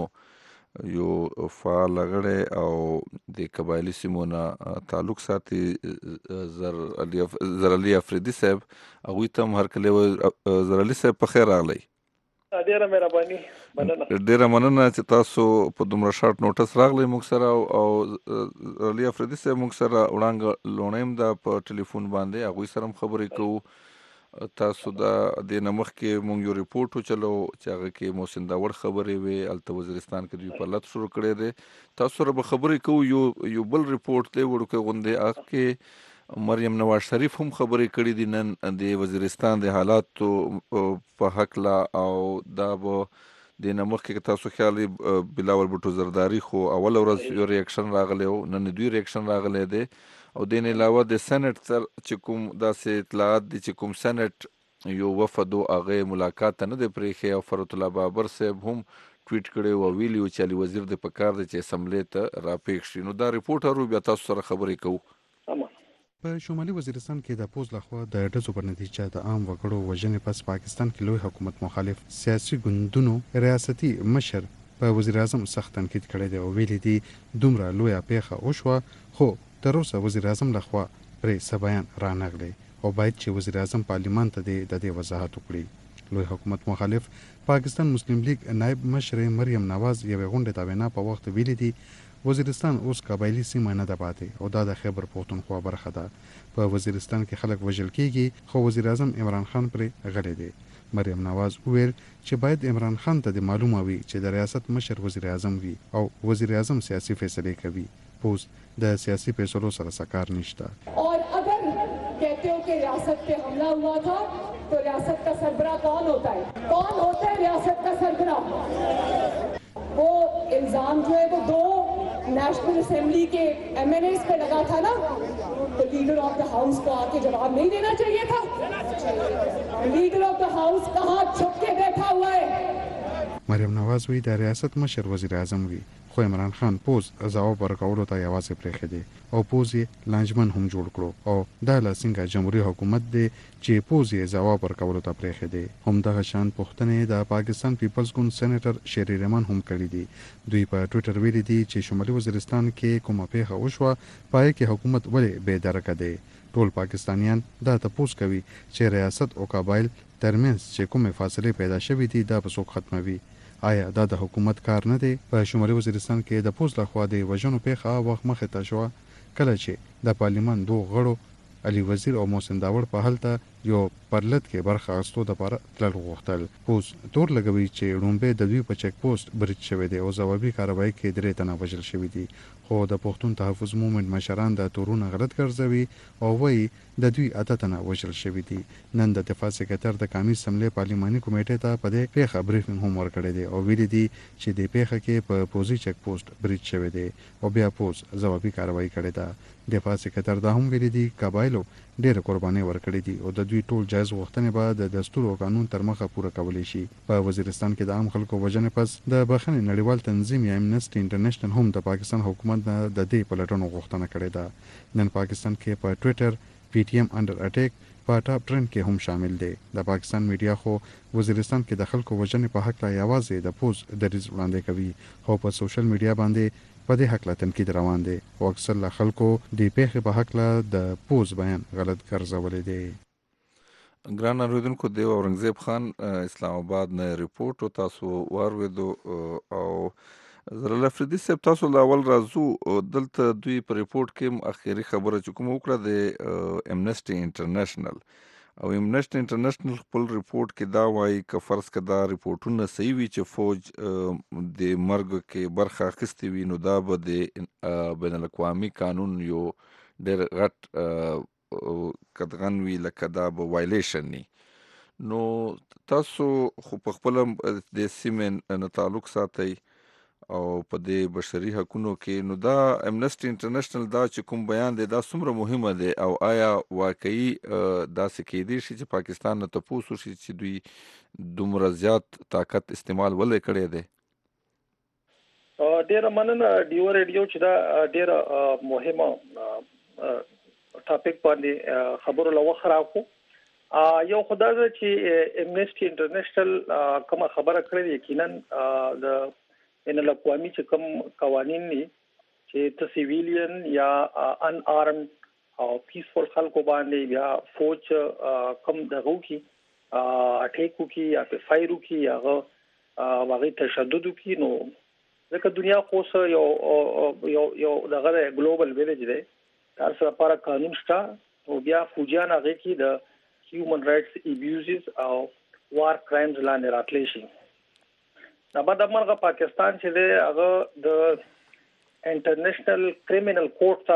Speaker 6: یو فعال غړی او د قبایلی سیمو نه تعلق ساتي زر علي زر علي افریدي صاحب هغوی ته هم هرکلی زر علي صاحب په خیر راغلی.
Speaker 12: ډیره مهرباني مننه.
Speaker 6: ډیره مننه چې تاسو په دومره شارټ نوټس راغلی موږ سره او علي افریدي صاحب موږ سره وړاندې لونیم دا په ټلیفون باندې هغوی سره هم خبرې کوو. تاسو دا د نمخ کې مونږ یو ریپورت وچلو چې هغه کې محسن داوړ خبرې وي الته وزیرستان کې دوی پرلط شروع کړی دی. تاسو سره به خبرې کوو. یو یو بل ریپورت دی وړوکی غوندې هغه کې مریم نواز شریف هم خبرې کړي دي نن د وزیرستان د حالاتو په هکله او دا به د نمخ کې تاسو خیالي بلاول بوټو زرداری خو اول ورځ یو ریاکشن راغلی و نن دوی ریاکشن راغلی دی او دین علاوه د سنټ چې کوم داسې اطلاعات دي چې کوم سنټ یو وفد او هغه ملاقات نه دی پرېښی او فرات الله بابر صاحب هم ټویټ کړی او ویلي و چې علي وزیر د پکار دی چې اسمبلی ته راپېښ شي. نو دا ریپورټ بیا تاسو سره خبرې کوو.
Speaker 13: په شمالي وزیرستان کې د پوز لخوا د ډزو پر نتیجه د عام وګړو وژنې پس پاکستان کې لوی حکومت مخالف سیاسي ګوندونو ریاستي مشر په وزیر اعظم سخت تنقید کړی دی او ویلي دي دومره لویه پیښه وشوه خو تر اوسه وزیر اعظم لخوا پرې څه بیان رانغلی او باید چې وزیر اعظم پارلیمان ته د دې وضاحت وکړي. لوی حکومت مخالف پاکستان مسلم لیگ نائب مشر مریم نواز یوې غونډې ته وینا په وخت ویلي دي وزیرستان اوس قبایلی سیمه نه ده پاتې او دا د خیبر پښتونخوا برخه ده. په وزیرستان کې خلک وژل کېږي خو وزیر اعظم عمران خان پرې غلی دی. مریم نواز وویل چې باید عمران خان ته د معلومه وي چې د ریاست مشر وزیر اعظم وي او وزیر اعظم سیاسي فیصلې کوي. پوز د سیاسي فیصلو سره سکار نشته.
Speaker 14: اور اگر کہتے ہو کہ ریاست پہ حملہ ہوا تھا तो रियासत का सरबराह कौन होता है? कौन होता है रियासत का सरबराह? वो इल्जाम जो है वो दो नेशनल असेंबली के एम एन एस पे लगा था ना, तो लीडर ऑफ द हाउस को आके जवाब नहीं देना चाहिए था? लीडर ऑफ द हाउस कहाँ छुप के बैठा हुआ है?
Speaker 13: مریم نواز وی د ریاست مشر وزیر اعظم وی خو عمران خان پوز ځواب ورکولو ته یوازې پرېښی او پوز یې لانجمن هم جوړ کړو او دا لاسنګه جمهوریت حکومت دی چې پوز یې ځواب ورکولو ته پرېښی هم دغه شان پوښتنې د پاکستان پیپلز ګوند سېنیټر شری رحمان هم کړی دي. دوی په ټوئیټر ویلي دي چې شمالي وزیرستان کې کومه پیښه وشوه پای کې حکومت ولې بې درکه دی. ټول پاکستانیان دا تپوس کوي چې ریاست او قبایل ترمنځ چې کومه فاصله پیدا شوې دي دا به څوک ختموي. آیا دا د حکومت کار نه دی؟ په شمالي وزیرستان کې د پوز لخوا د وژنو پیښه وخت مخې ته شوه کله چې د پارلیمان دوه غړو علي وزیر او محسن داوړ په حالت یو پرلط کې برخه اخیستو دپاره تلل غوښتل. پوز تور لګوي چې لومبۍ د دوی په چیک پوسټ برید شوی دی او ځوابي کاروایي کې درې تنه وژل شوي دي، خو د پښتون تحفظ مومنټ مشران د تورونه غلط ګرځوي او وایي د دوی اته تنه وژل شوي دي. نن د دفاع سکرټر د قومي اسمبلی پارلیماني کمیټې ته په دې پیښه بریفینګ هم ورکړی دی او ویلي دي چې د پیښه کې په پوزي چیک پوسټ برید شوی دی او بیا پوز ځوابي کاروایي کړې ده. دفاع سکرټر دا هم ویلي دي قبایلو ډېره قربانۍ ورکړې دي او د دوی ټول جایز غوښتنې به د دستور او قانون تر مخه پوره کولی شي. په وزیرستان کې د عام خلکو وژنې پس د بخښنې نړیوال تنظیم یا امنسټي انټرنیشنل هم د پاکستان حکومت نه د دې پلټنو غوښتنه کړې ده. نن پاکستان کې په ټوئیټر پی ټی ایم انډر اټیک په ټاپ ټرند کې هم شامل دی. د پاکستان میډیا خو وزیرستان کې د خلکو وژنې په حق لا یوازې د پوز دریځ وړاندې کوي خو په سوشل میډیا باندې په دې حق لا تنقید روان دی او اکثر لا خلکو د پیښې په حق لا د پوز بیان غلط ګرځولی دی.
Speaker 6: ګران اوریدونکو، دی اورنګزیب خان اسلام آباد نه ریپورت او تاسو واوریدو او زرل افریدي صاحب تاسو لا اول راځو دلته دوی په ریپورت کې اخیری خبره چې کوم وکړه د امنسټي انټرنیشنل او امنسټي انټرنیشنل خپل ریپورت کې دا وایي که فرض که دا ریپورټونه صحیح وي چې فوج د مرګ کې برخه اخیستې وي نو دا به د بین الاقوامي قانون یو ډېر غټ قدغن وي لکه دا به وایلیشن ني. نو تاسو خو په خپله د سیمې نه تعلق ساتئ او په دې بشري حقونو کې نو دا امنسټي انټرنیشنل دا چې کوم بیان دی دا څومره مهمه دی او آیا واقعي داسې کیدی شي چې پاکستان نه تپوس وشي چې دوی دومره زیات طاقت استعمال ولې کړی دی؟
Speaker 12: ډیره مننه ډیو ریډیو چې دا ډیره مهمه ټاپک باندې خبرو لوخ راکو. یو خدای چې امنسټي انټرنیشنل کومه خبره کړې یقینا د ان الاقوامی چې کوم قوانین دي چې ته سیویلین یا ان آرم او پیسفول خلکو باندې یا فوج کوم دغه کی اټیکو کی یا په فایرو کی یا هغه تشدد کی نو ځکه دنیا خو سره یو یو یو دغه ګلوبل ویلیج دی تر څو لپاره قانون شته او بیا فوجیان هغه کی د هیومن رائټس ابیوزز او وار کرایمز لاندې راتلی شي. دا بعد امرغه پاکستان چې دی هغه د انټرنیشنل کریمینل کورټ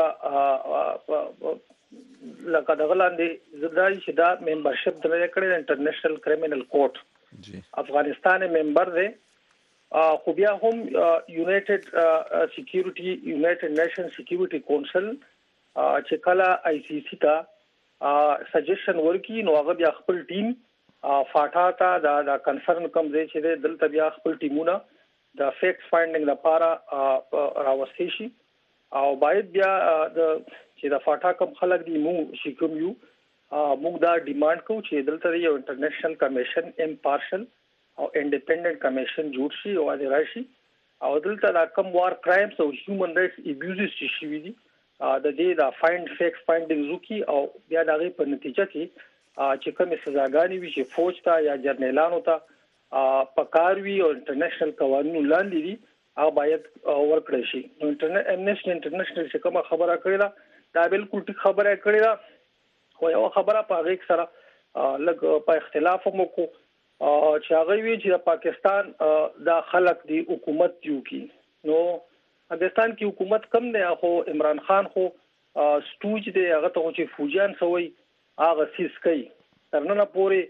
Speaker 12: ته لکه دغه لاندې زدای چې دا ممبرشپ درې کړی انټرنیشنل کریمینل کورټ افغانستان ممبر دی خو بیا هم یونایټډ سکیورټي یونایټډ نیشن سکیورټي کونسل چې کله آی سی سی ته سجیشن ورکي نو هغه بیا خپل ټیم فاټا ته دا د کنسرن کوم ځای چې دلته بیا خپل ټیمونه د فیکټس فایندینګ لپاره راوستي شي او باید بیا د چې د فاټا کوم خلک دی مو شي کوم یو موږ دا ډیماند کوو چې دلته یو انټرنیشنل کمیشن امپارشل او انډیپندنت کمیشن جوړ شي او د راشي او دلته دا کوم وار کرایمز او هیومن رائټس ابیوزز چې شي وي د دې دا فایند فیکټس فایندینګ وکي او بیا د هغه په نتیجه کې چې کومه سزاګانی وي چې فوج ته یا جرنیلانو ته پکاروي او انټرنیشنل قوانینو لاندې دي هغه باید ورکړی شي. نو انټرنیشنل امنسټي انټرنیشنل چې کومه خبره کړې ده دا بالکل ټیک خبره کړې ده خو یو خبره په هغه سره لږ په اختلاف مو کو چې هغه وی چې پاکستان دا خلک دی حکومت یو کی نو پاکستان کی حکومت کم نه خو عمران خان خو سټوج دی هغه ته چې فوجان سوی هغه سیس کوي ترنه پورې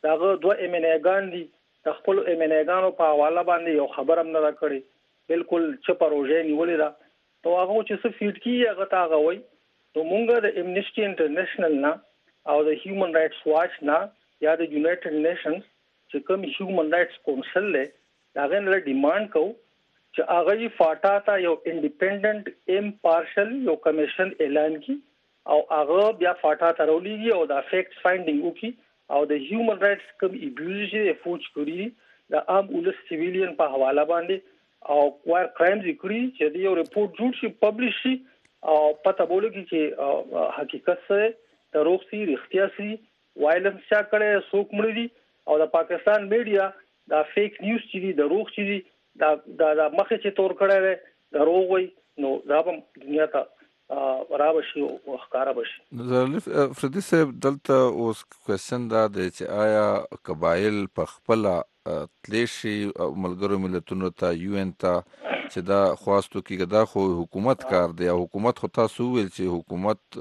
Speaker 12: داغه دوه ایم ان ایګان دي د خپل ایم ان ایګانو په حواله باندې یو خبر هم نه کړی بالکل چې پروژه نیولې ده نو هغه چې څه فیډ کیږي هغه تا غوي نو مونږ د امنیسټي انټرنیشنل نه او د هیومن رائټس واچ نه یا د یونایټډ نیشنز چې کوم هیومن رائټس کونسل له هغه نه ډیماند کوو چې هغه فاټا ته یو انډیپندنت امپارشل یو کمیشن اعلان کی او هغه بیا فاټا ته راولېږي او دا فیکټس فایندینګ وکړي او د هیومن رائټس کوم ایبیوز چې فوج کړی د عام ولس سیویلین په حواله باندې او وار کرایمز کړی چې د یو ریپورت جوړ شي پبلش شي او پته بولږي چې حقیقت سره د روغ سي رښتیا سي وایلنس چا کړي څوک مړ دي او د پاکستان میډیا دا فیک نیوز چې د روغ چې دا د مخه چې تور کړي د روغ وي نو دا هم دنیا ته رابشي او ښکارا بشي
Speaker 6: زرلف فردي صاحب دلته اوس کوېسچن دا دی چې آیا قبایل په خپل تلیشي ملګرو ملتونو ته یو ان ته چې دا خواستو کې دا خو حکومت کار دی او حکومت خو تاسو ویل چې حکومت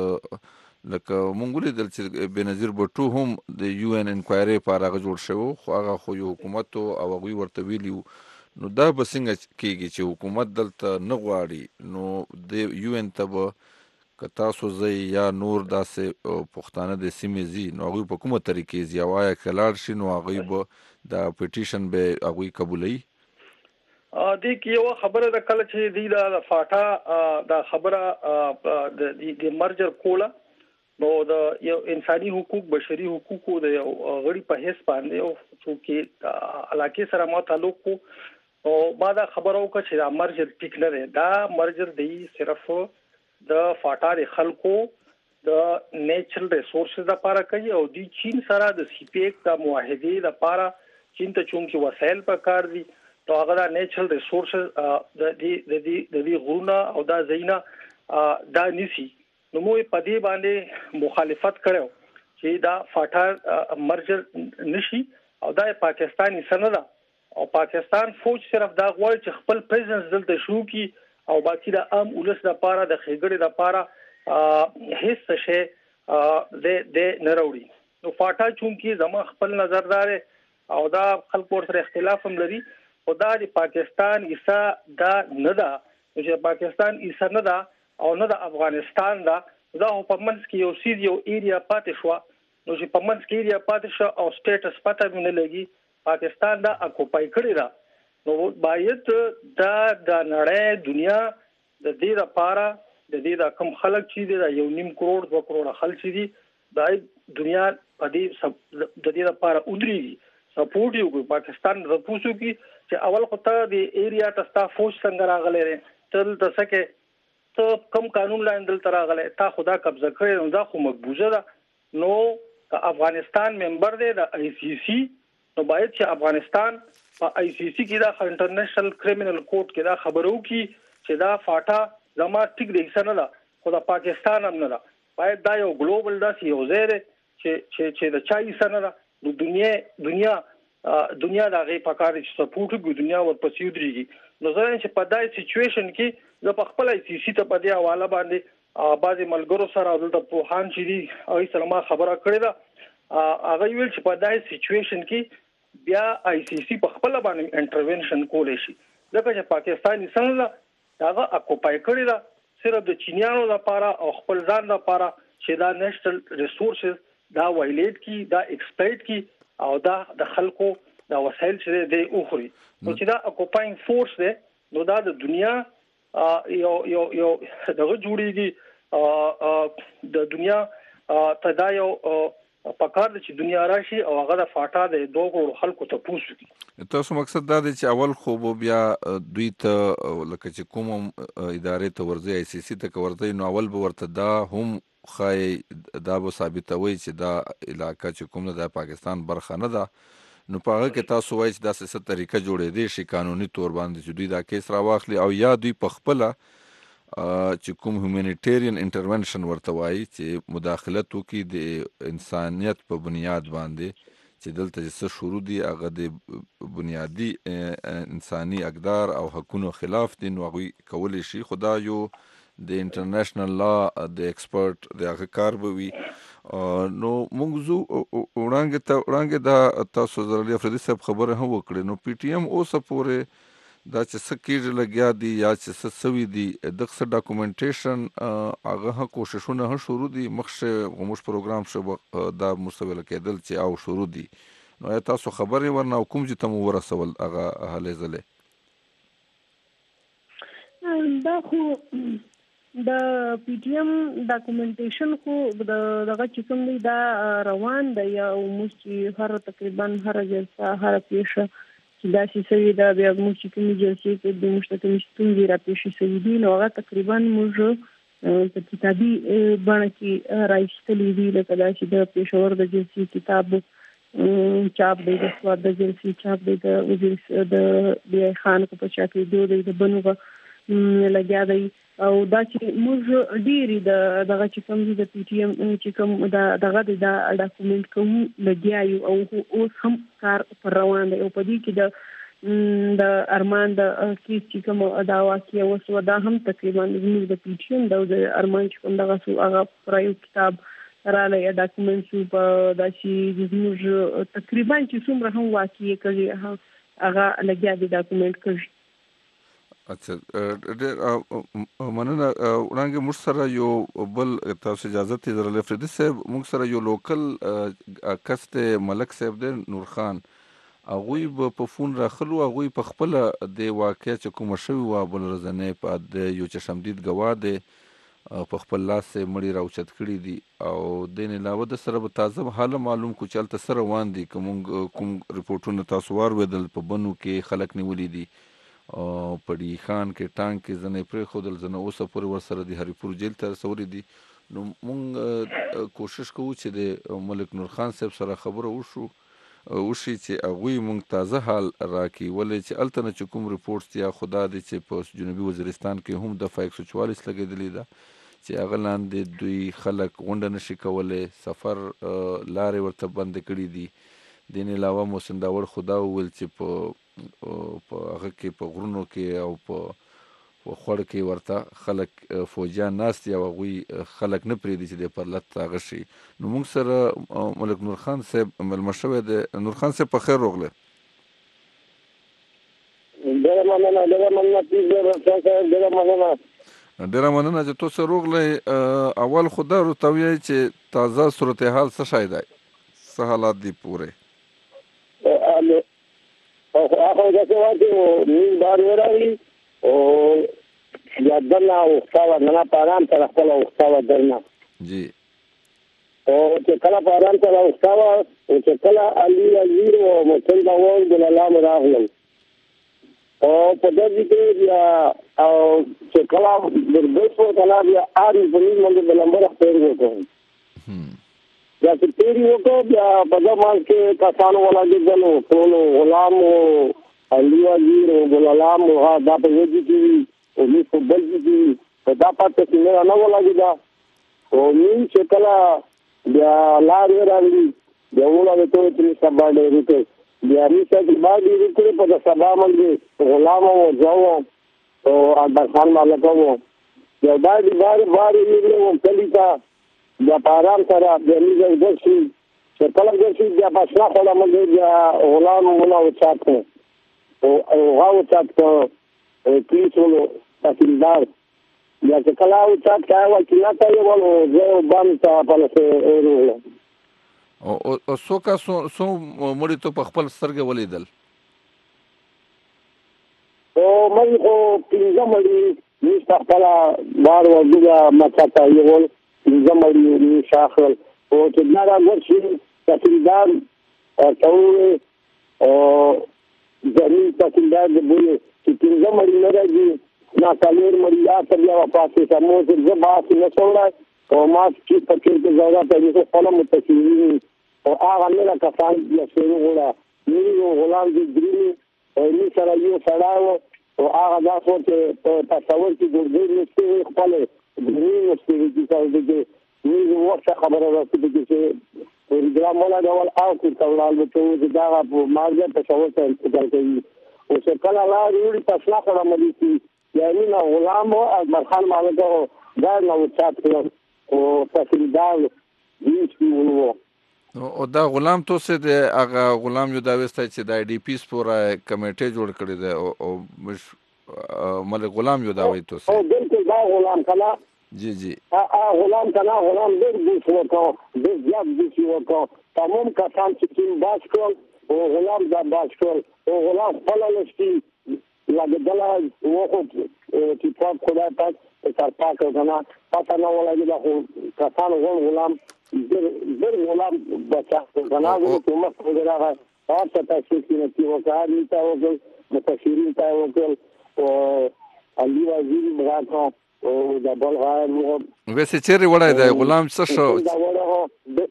Speaker 6: لکه مونږ ولیدل چې بنظیر بټو هم د یو ان انکوایري لپاره جوړ شو خو هغه خو یو حکومت او هغه ورته ویلیو نو دا به څنګه کېږي چې حکومت دلته نه غواړي نو د یو ان ته به که تاسو ځئ یا نور داسې پښتانه د سیمې ځي نو هغوی په کومه طریقې ځي او آیا که لاړ شي نو هغوی به دا پیټیشن به هغوی قبولوي
Speaker 12: دې کې یو خبره ده کله چې دی دا فاټا دا خبره د مرجر کوله نو د یو انساني حقوق بشري حقوقو د یو غړي په هیڅ باندې او چې علاقه سره مو تعلق او ما دا خبرو کو چې دا مرجر ټیک نه دی دا مرجر دی صرف د فاټا خلکو د نیچرل ریسورسز لپاره کوي او دی چین سره د سی پی ایک د معاهدې لپاره چین ته چونکی وسایل په کار دي نو هغه د نیچرل ریسورسز د دې د دې غرونه او دا زینا دا نسی نو موږ په دې باندې مخالفت کړو چې دا فاټا مرجر نشي او دا پاکستاني سند او پاکستان فوج صرف دا غواړي چې خپل پریزنس دلته شو کی او باقي د عام ولس لپاره د خېګړې لپاره هیڅ شي د د نروړي نو فاټا چونکی زما خپل نظردار او دا خلک ورته اختلاف هم لري او دا د پاکستان ایسا دا نه ده چې پاکستان ایسا نه ده او نه د افغانستان دا دا په منځ کې یو سیز یو ایریا پاتې شو نو چې په منځ کې ایریا پاتې شو او سټیټس پته مې نه لګي پاکستان دا اکوپای کړی دا نو باید دا د نړۍ دنیا د دې لپاره د دې د کم خلک چې دا یو نیم کروڑ دو کروڑ خلک چې دي دا دنیا په دې د دې لپاره ودرېږي سپورټ یو پاکستان د پوسو کې چې اول خو ته د ایریا تستا فوج څنګه راغلی تل د سکه ته کم قانون لاندې تر راغلی تا خدا قبضه کړی نو دا خو مقبوضه ده نو افغانستان ممبر دی د آی سی سی نو باید چې افغانستان په آی سی سی کې دا انټرنیشنل کریمینل کورټ کې دا خبرو کې چې دا فاټا زما ټیک دی څنګه دا خو د پاکستان هم نه ده باید دا یو ګلوبل داسې یو ځای دی چې چې چې د چای څنګه ده د دنیا دنیا دنیا دا غي پکاره چې سپورټ کو دنیا ورپسې ودرېږي نو ځکه چې په دای سچويشن کې د خپل آی سی سی ته په دې حواله باندې بعضی ملګرو سره دلته په هان چې دي او سلام خبره کړې ده هغه ویل چې په دای سچويشن کې بیا آی سی سی په خپل باندې انټرونشن کولای شي ځکه چې پاکستاني څنګه هغه اکوپای کړی دا صرف د چینیانو لپاره او خپل ځان لپاره چې دا نېشنل ریسورسز دا وایلیټ کی دا ایکسپلویټ کی او دا د خلکو دا وسایل چې دی اوخري نو چې دا اکوپاینګ فورس دی نو دا د دنیا یو یو یو دغه جوړیږي د دنیا ته دا یو پکار د چې دنیا راشي او هغه د فاټا د دوه خلکو ته پوښتنه
Speaker 6: تاسو مقصد دا دی چې اول خو بیا دوی ته لکه چې کوم ادارې ته ورځي آی سی سی ته ورځي نو اول به ورته دا هم خای دا به ثابتوي چې دا علاقہ چې کوم د پاکستان برخه نه ده نو په هغه کې تاسو وایي چې دا څه طریقه جوړې دي شي قانوني تور باندې چې دوی دا کیس راواخلي او یا دوی په خپل چې کوم هیومانیټیرین انټرونشن ورته وایي چې مداخلت وکړي د انسانیت په بنیاد باندې چې دلته څه شروع دي هغه د بنیادی انساني اقدار او حقوقو خلاف دي نو هغوی کولی شي خو دا یو د انټرنیشنل لا د ایکسپرټ د هغه کار به وي نو موږ زو وړاندې ته وړاندې دا تاسو زرالي افریدي صاحب خبره هم وکړه نو پی ټی ایم اوس پورې دا چې څه کېږي لګیا دي یا چې څه سوي دي دغه څه ډاکومنټیشن هغه هم کوششونه هم شروع دي مخکې موږ پروګرام شو دا مستویل کېدل چې او شروع دي نو تاسو خبرې ورنه کوم چې تم ورسول هغه حالې زله
Speaker 7: دا خو د پی ټی ایم ډاکومنټیشن خو دغه چې کوم دی دا روان دی او موږ هر تقریبا هر جلسه هر پیښه دا چې سوي دا بیا موږ چې کومې جلسې کې د مشترکې ستونزې راپېښې شوي دي نو هغه تقریبا موږ په کتابي بڼه کې راایستلي دي لکه دا چې د پېښور د جلسې کتاب چاپ دی د سواد د جلسې چاپ دی د وزیر د بیا خان په چاپېدو دی د بنو لګیا دی او دا چې موږ ډېری د دغه چې کوم د پی ټی ایم چې کوم دغه د ډاکومنټ کوم لګیا یو او اوس هم کار پر روان دی او په دې کې د د ارمان د کیس چې کوم دا واقعي اوس دا هم تقریبا زموږ د پی ټی ایم د ارمان چې کوم دغه سو هغه پرایو کتاب رااله یا ډاکومنټ په دا چې زموږ تقریبا چې څومره هم واقعي کوي هغه لګیا دی ډاکومنټ کوي
Speaker 6: اچھا ډېر مننه وړاندې موږ سره یو بل تاسو اجازه ته زرالي افریدي صاحب موږ سره یو لوکل کس ته ملک صاحب دی نور خان هغوی به په فون راخلو هغوی په خپله د واقعه چې کومه شوې وه بل ورځنۍ په د یو چشمدید ګواه دی په خپل لاس یې مړي راوچت کړي دي او دې نه علاوه د سره به تازه حاله معلوم کړو چې هلته څه روان دي که موږ کوم رپورټونه تاسو واورېدل په بنو کې خلک نیولي دي په ډي خان کې ټانک کې ځنې پرېښودل ځنه اوسه پورې ورسره د هریپور جیل ته رسولي دي نو موږ کوشش کوو چې د ملک نور خان صاحب سره خبره وشو وشي چې هغوی موږ تازه حال راکړي ولې چې هلته نه چې کوم رپورټ یا خو دا دی چې په جنوبي وزیرستان کې هم دفعه یک سو چوالیس لګېدلې ده چې هغه لاندې دوی خلک غونډه نشي کولی سفر لارې ورته بندې کړي دي دې نه علاوه محسن داوړ خو دا وویل چې په په هغه کې په غرونو کې او په خوړ کې ورته خلک فوجیان ناست دي او هغوی خلک نه پرېږدي چې دی پر لت هغه شي نو موږ سره ملک نور خان صاحب مېلمه شوی دی نور خان صاحب په خیر راغلی
Speaker 15: ډېره مننه ډېره مننه ډېره مننه
Speaker 6: ډېره مننه چې تاسو راغلی اول خو دا ورته ووایئ چې تازه صورتحال څه شی دی څه حالات دي پورې
Speaker 15: آخر جیسے ہوا کہ وہ نیز بار ہو رہی یا درنا اختاوا ننا پارام تر خپل اختاوا درنا
Speaker 6: جی
Speaker 15: او چې کله پارام تر اختاوا او چې کله علي وزیر او متل دا وول د الله راغلل او په دې کې یا او چې کله د دې کله بیا اړ په دې باندې د لمبر خپل وکړو یا چې تیری وکړو بیا په ځمان کې کسانو ولا دې نو ټول غلام او علي وزیر او غلام او دا په دې کې او دې په بل کې په دا پاتې کې نه ولا دې او مين چې کله بیا لارې راغلي بیا ولا ته چې سبا دې ورته بیا می چې باندې ورته په سبا باندې غلام او ځاو او اربخان مالکو بیا دا دې بار بار یې نو کلی کا بیا پارام سره بیا میزه ورشي چې کله ورشي بیا باسنا خلا مونږ بیا غلام ولا وچات او هغه وچات په کلیسونو تاسیلدار بیا چې کله وچات کاوه چې نه کوي ولو زه باندې ته په لاسه ورو
Speaker 6: او او څوک سو مړی ته په خپل سترګې ولیدل
Speaker 15: او مې خو پنځه مړي نشته خپل بار وځي ماته یو زمړي شاخل او چې نه راغورشي تحصیلدار ټول او ځینې تحصیلدار د بوله چې څنګه مړي نه راځي نا کالور مړي یا بیا واپس سمو چې زما څه نه څوړای او ما چې په کې د ځای په دې خپل متشکرین او هغه نه کسان چې شروع وړه نیو غلام دې درې او می سره یو سړاو او هغه دا څه په تصور کې ګورځي نشته خپل دې نو چې تاسو دې نیو وخت خبره راځي چې پروګرام ولا ډول او کو تولال به دا په مارګه په شاو ته انتقال کوي او چې کله لا ریړي تاسو خبره ملي شي یعنی نو غلام او مرخان مالک دا نو چات او تحصیلدار دې سپیونو
Speaker 6: او دا غلام توسه د هغه غلام یو دا وسته چې د ای ډي پی سپوره کمیټه جوړ کړی دی او مش مل غلام یو دا وای توسه
Speaker 15: او بالکل دا غلام کنا
Speaker 6: جی جی
Speaker 15: ا غلام کنا غلام دې دې څه وکړو دې ځاب دې څه وکړو تمام کسان چې تیم باش کړل او غلام دا باش کړل او غلام خپل لستی لګدل او چې په خدای پاک تر پاک کنا پاتہ نه ولګي دا کسان غلام در غلام بچا کنا او کومه وګړه تاسو ته چې نه وکړ نیتا وکړ متشیرین ته وکړ او علي وزیر براته او د بلغار نو
Speaker 6: وسه چیرې وړای دی غلام څه شو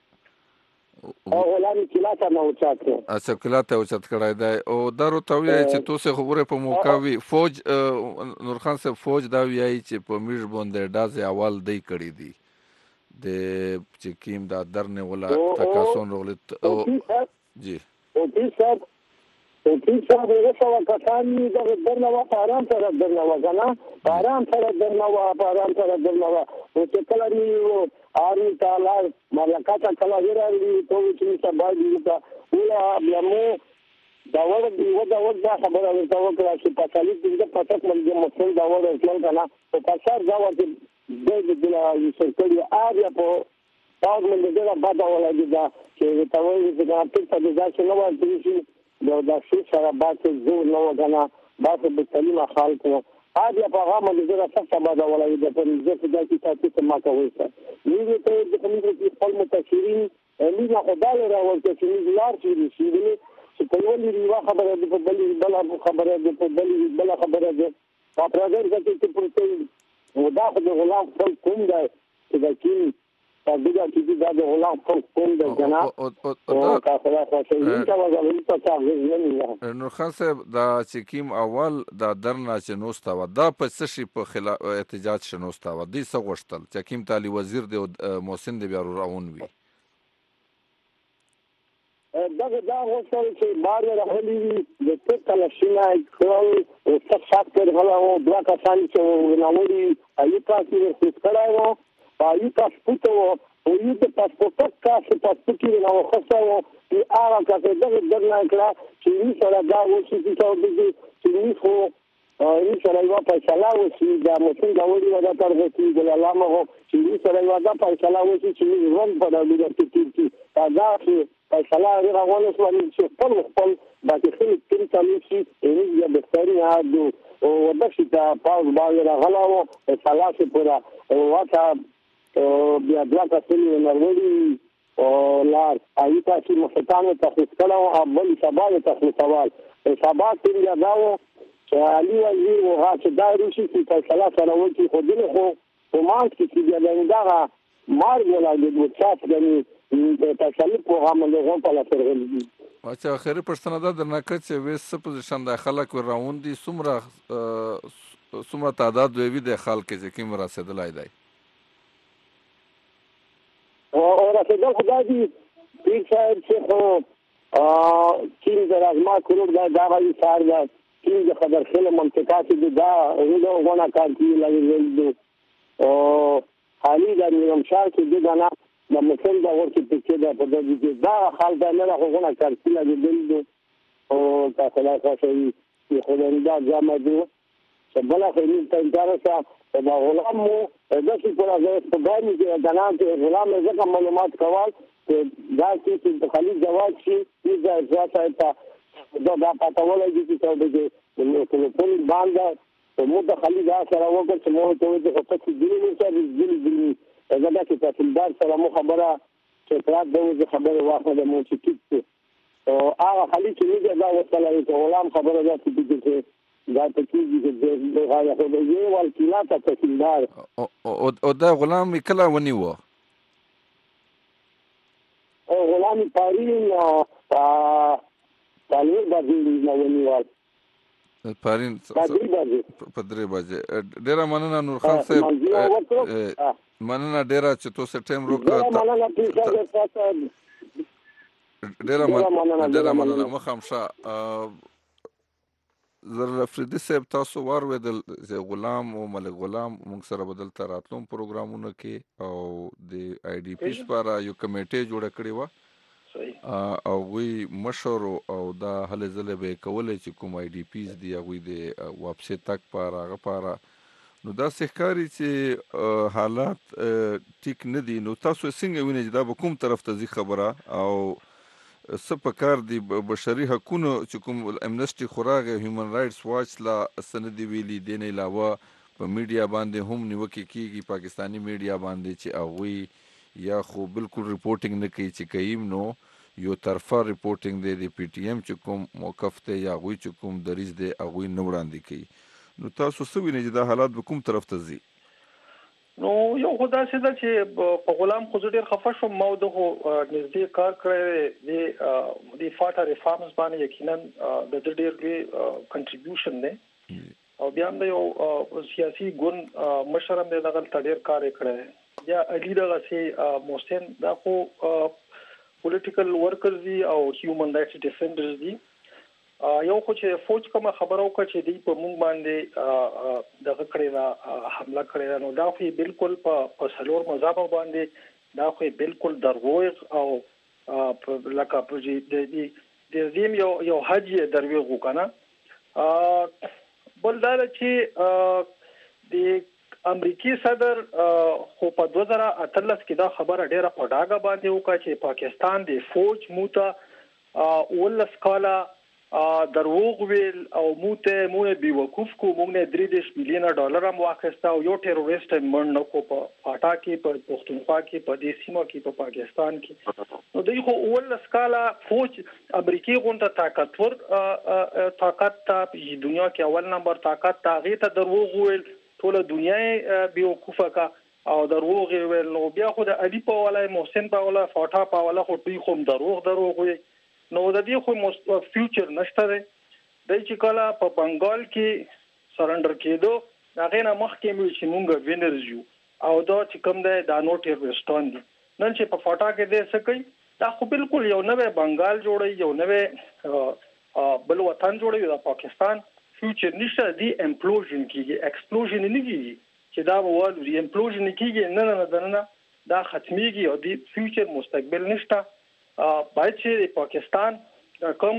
Speaker 15: او غلام کلاته نو چاته
Speaker 6: اڅه کلاته او چت کړای دی او درو ته وی چې توسه خبره په موقع وی فوج نورخان صاحب فوج دا وی چې په میژ باندې دازه اول دی کړی دی د چې کیم دا درنه ولا تکاسون رغلت او جی
Speaker 15: او دې صاحب او دې صاحب یو څه وکړانی دا درنه وا آرام سره درنه وا کنه آرام سره درنه وا آرام سره درنه وا او چې کله نیو آرمی تعالی ملکات کله ورغلی ته چې سبا دې تا ولا بیا مو دا ور دی ودا ودا خبره ورته وکړه چې په تالیف دې په تاسو باندې مسل دا ور اسلام کنه او په سر دا ور دې د لا سرکړي آریا په تاسو باندې دا باندې ولا دي دا چې ته وایي چې دا په دې ځای کې نو ورته دا د شي سره باندې زو نو غنا باندې په تعلیم خلکو آریا په هغه باندې دا څه باندې ولا دي په دې ځای کې تاسو ته ما کوي نیو ته د کومې کې خپل متشیرین لینا خدای راوړل چې لار چې شي چې په یو لري خبره ده په بل بل خبره ده په بل بل خبره ده په پرګر کې چې پرته ودا د غلام خپل کوم دی چې دا کې په دغه کې دا د غلام خپل کوم دی جنا او تاسو راځي چې وځي په تاسو
Speaker 6: نور خان صاحب دا چې کیم اول دا درنا چې نوستا و دا په څه شي په خلاف احتجاج شنوستا و دي څه غوښتل چې کیم تعالی وزیر دی محسن دی بیا روان وي
Speaker 15: دغه دا غوښتل چې بار راغلي د څه تلشینه کول او څه فاکتور غلا او دوا کسان چې ناوړي ایتا کې څه کړایو ایتا سپوتو او یو د پاسپورت کاسه پاسپورت کې نو خاصه او هغه کاسه دغه درنه کړه چې یې سره دا و چې څه وځي چې یې خو یې سره یو فیصله وشي دا مسلمان دا وړي ودا تر هڅې د علامه چې یې سره یو دا فیصله وشي چې یې ژوند په دغه کې دا دا فیصله راغله چې خپل خپل د داخلي تیم تالیسي یې د بهتري هادو او ودشي ته پاوز باندې راغله او فیصله شي پورا او واټه بیا دغه کسلی نړۍ او لار ایتا چې مفتانه تخصیص کړو او بل سبا ته سوال سبا تیم یا داو چې علي وزیر او هغه دایره شي چې فیصله سره وکړي خو دغه خو په مانس کې چې بیا دغه مارګ ولا د وچات غني د تکلیف په هغه باندې په لاسره غلي
Speaker 6: اچھا خیره پښتنه دا درنه کړ چې وې سپوزیشن د خلک راوند دي څومره څومره تعداد وی د خلک چې کوم رسیدلای دی
Speaker 15: او رسیدل خدای دې پیر صاحب چې خو ا کیم د راځما کولو دا دا وایي سار دا کیم د خبر خله منطقه کې دا ورو غوڼه کار کوي لګي او حالي د نیم شار کې دا نه د مسل دا ورته پکې دا په دې کې دا حال دا نه غوښنه کړی لګیدل او تاسو لا تاسو یې خو دا جامه دی چې بل خو یې ته انتظار دا غلام مو دا چې په لاره په باندې کې دا نه چې غلام زکه معلومات کول چې دا چې په خالي جواب شي دا ځاته ته دا دا پاتہ ولګي چې څه دی نو ټلیفون باندې مو د خالي دا سره وکړ چې مو ته د خپل دلی نه چې دلی دا چې تاسو سره مو خبره چې تر دغه خبره واخله د مو چې کیږي او هغه خالي چې دا وصله ته غلام خبره ده چې دا ته کیږي چې دا هغه خو د یو ولکیلاته تکیندار
Speaker 6: او دا غلام کله ونی و
Speaker 15: او غلام پارین ا تعالی باندې نو ونی و
Speaker 6: پارین په درې بجې ډیر مننه نور خان صاحب مننه ډیره چې تاسو ټیم روکړه ډیره مننه ډیره مننه مخامشه زر افریدي صاحب تاسو وارویدل چې غلام او ملک غلام موږ سره بدل ته راتلوم پروګرامونه کې او د آی ډي پیز لپاره یو کمیټه جوړه کړې وه او وی مشر او دا هلې ځلې به کولای چې کوم آی ډي پیز دی هغوی د واپسې تک پاره هغه پاره نو دا ښکاري چې حالات ټیک نه دي. نو تاسو څنګه وینئ چې دا به کوم طرف ته ځي خبره او څه په کار دي بشري حقونو چې کوم امنسټي خو راغی هیومن رایټس واچ لا څه نه دي ویلي دې نه علاوه په میډیا باندې هم نیوکې کېږي پاکستاني میډیا باندې چې هغوی یا خو بالکل ریپورټینګ نه کوي چې کوي نو یو طرفه ریپورټینګ دی د پی ټي ایم چې کوم موقف دی یا هغوی چې کوم دریځ دی هغوی نه وړاندې کوي. نو تاسو څه وینئ چې دا حالات به کوم طرف ته ځي؟
Speaker 12: نو یو خو داسې ده چې په غلام خو زه ډېر خفه شوم. ما دغه نږدې کار کړی دی د فاټا ریفارمز باندې یقینا د ده ډېر لوی کنټریبیوشن دی او بیا هم د یو سیاسي ګوند مشر هم دی دغه ته ډېر کار یې کړی. یا علي دغسې محسن دا خو پولیټیکل ورکرز دي او هیومن رایټس ډیفندرز دي. یو خو چې فوج کومه خبره وکړه چې دوی په موږ باندې دغه کړې ده حمله کړې ده نو دا خو بالکل په څلور مذهبو باندې دا خو بالکل دروغ او لکه د دې یو یو حج دروغ وکنه. بل دا چې د امریکای صدر خو په دوه زره اتلس کې دا خبره ډیره په ډاګه باندې وکړه چې پاکستان د فوج موته ولس کاله دروغ ویل او موته مونږ بي وقوف کو مونږ نه درې دېرش میلیونه ډالر هم واخیسته او یو ټیرورست مړ نه کو په پاټا کې په پښتونخوا کې په دې سیمه کې په پاکستان کې. نو دوی خو ولس کاله فوج امریکای غونډه طاقتور طاقت ته په دنیا کې اول نمبر طاقت ته هغه ته دروغ ویل ټول دنیا بي وقوفه کا او دروغ ویل. نو بیا خو د علي په والا محسن په والا فاټا په والا خو دوی خو دروغ دروغ وي. نو د دې خو فیوچر نشته دی. د چې کله په بنگال کې سرندر کېدو هغه نه مخکې مې چې مونږ وینرز یو او دا چې کوم دی دا نو ټیرورستان دي. نن چې په فاټا کې دې څه کوي دا خو بالکل یو نوې بنگال جوړي یو نوې بل وطن جوړي د پاکستان فیوچر نشته دی. امپلوژن کیږي ایکسپلوژن نه کیږي چې دا ووالو دی امپلوژن کیږي نه نه نه دا ختميږي او دی فیوچر مستقبل نشته. باید چې پاکستان کوم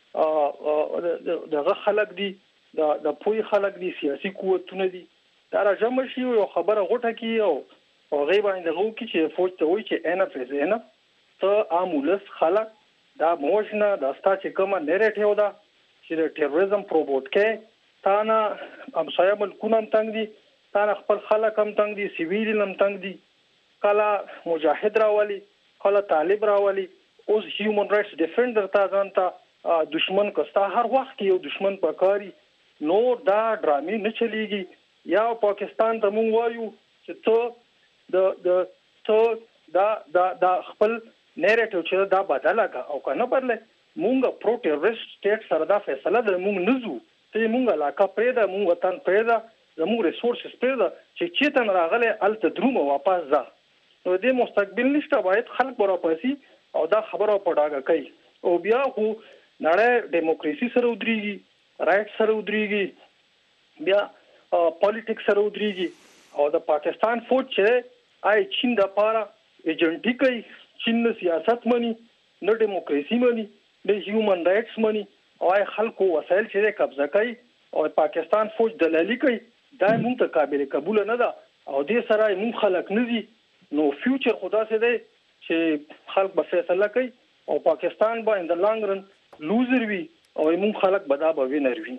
Speaker 12: دغه خلک دي د پوی خلک دي سیاسي قوتونه دي دا راځم شي یو خبره غوټه کی او هغه باندې غو کی چې فوج ته وایي چې ان اف از ان ته امولس خلک دا موشنه د استا چې کومه نریټیو دا چې د ټیرریزم پروموټ کې تا نه امسایه ملکونه هم تنګ دي تا نه خپل خلک هم تنګ دي سیویل هم تنګ دي کله مجاهد راولي کله طالب راولي اوس هیومن رایټس ډیفندر تا ځانته دشمن کستا هر وخت کې یو دشمن پکاري. نو دا ډرامې نه چلیږي یا پاکستان ته مونږ وایو چې ته د د ته دا دا دا خپل نیریټیو چې دا بدله کا او کنه بدله مونږ پرو ټیرریست سټیټ سره دا فیصله ده مونږ نزو ته مونږ علاقه پرېدا مونږ وطن پرېدا زموږ ریسورسز پرېدا چې چیتن راغله الته درومه واپس ځه. نو دې مستقبل نشته باید خلک برا پاسي او دا خبره په ډاګه کوي او بیا خو نړۍ دیموکراسي سره ودرېږي رائټ سره ودرېږي بیا پالیټکس سره ودرېږي او د پاکستان فوج چې آی چین د پاره ایجنټی کوي چین نه سیاست مني نه دیموکراسي مني نه هیومن رائټس مني او آی خلکو وسایل چې قبضه کوي او پاکستان فوج دلالي کوي دا موږ ته قابل قبول نه ده او دې سره موږ خلک نه دي. نو فیوچر خدا سي دی چې خلک به فیصله کوي او پاکستان به ان د لانګ رن لوزر وي او موږ خلک به دا به وینر وي.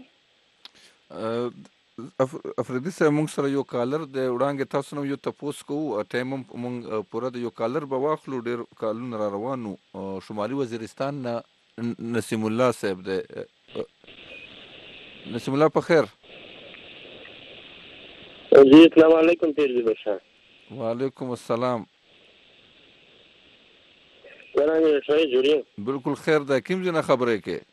Speaker 6: افریدي صاحب موږ سره یو کالر د وړاندې تاسو نو یو تاسو کوو ټایم موږ پوره د یو کالر به واخلو ډیر کالونه را روانو شمالي وزیرستان نسیم الله صاحب دی. نسیم الله په خیر.
Speaker 16: جی السلام علیکم پیرزی بشار.
Speaker 6: وعلیکم السلام.
Speaker 16: څنګه شوي جوړی؟
Speaker 6: بالکل خیر ده. کوم ځای خبرې کې؟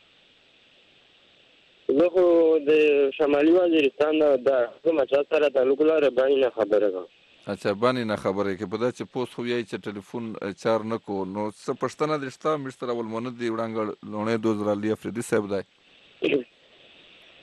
Speaker 16: زه خو د شمالي وزیرستان د کومه چا سره تعلق لري باندې نه خبره کوم.
Speaker 6: اچھا باندې نه خبرې کې په دا چې پوس خو یې چې ټلیفون چار نه کو نو څه پښتنه دشته مستر اول مونږ دی وړاندې لونه دوزرالي افریدي صاحب دی.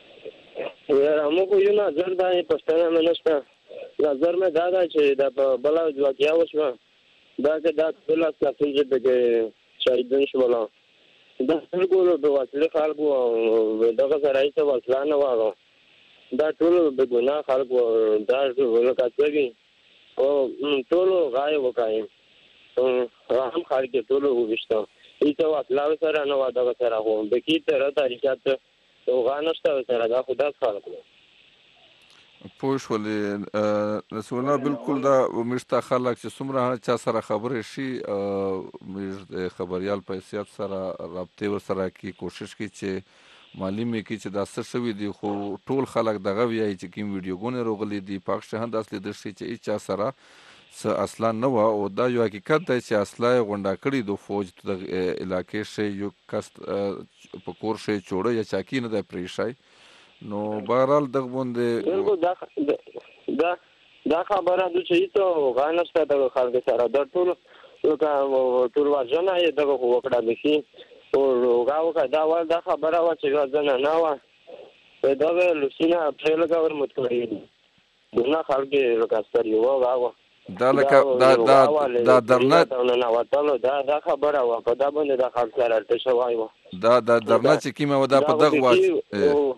Speaker 16: موږ یو نظر دا پښتنه منسته نظر مې دا دا چې دا په بل ځواکیا وشو دا چې دا ټول اصلاً چې شهیدان شول دا ټول د وسلې خلکو دغه سره ایته وسله نه واغو دا ټول د ګناه خلکو دا ټول کاتوي او ټول غای وکاي هم خلک ټول وښته ایته وسله سره نه واده سره هو د کی تر طریقات وغانشته سره دا خدا خلکو
Speaker 6: پوش ولې رسوله بالکل دا مشته خلک چې څومره چا سره خبرې شي مې خبريال په حیثیت سره رابطه ور سره کی کوشش کی چې معلومه کی چې دا څه شوی دی خو ټول خلک دغه ویایي چې کوم ویډیوګونه راغلي دي پاک شهند اصلي د شي چې چا سره س اصلا نه و او دا یو حقیقت دی چې اصله غونډه کړي د فوج د علاقې شي یو کس په کور شي چوړه یا چاکی نه د پریشای نو بهرحال دغه باندې
Speaker 16: دا دا خبره د چې ته غانسته د خلک سره د ټول ټول ورجنه دغه وکړه د شي او غاو کا دا ول دا خبره وا چې ځنه نه و دا لوسینا په لګور مت کړی دغه خلک لکاستر یو غاو
Speaker 6: دا لکه دا دا دا درنه
Speaker 16: نه وټلو دا دا خبره وا په دا باندې د خلک سره ارته شوای و
Speaker 6: دا دا درنه چې کیمه و دا په دغه واچ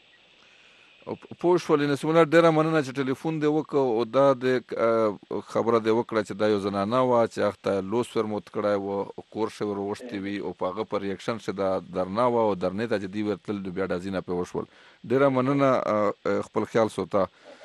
Speaker 6: پوش ولې نسونه ډیره مننه چې ټلیفون دی وکړو او دا د خبره دی وکړه چې دا یو زنانه وا چې اخته لوس ور مت کړای و کور شو وروشتي وي او پاغه پر ریاکشن شه دا درنا و او درنه ته دی ورتل د بیا د زینه په وشول ډیره مننه خپل خیال سوتا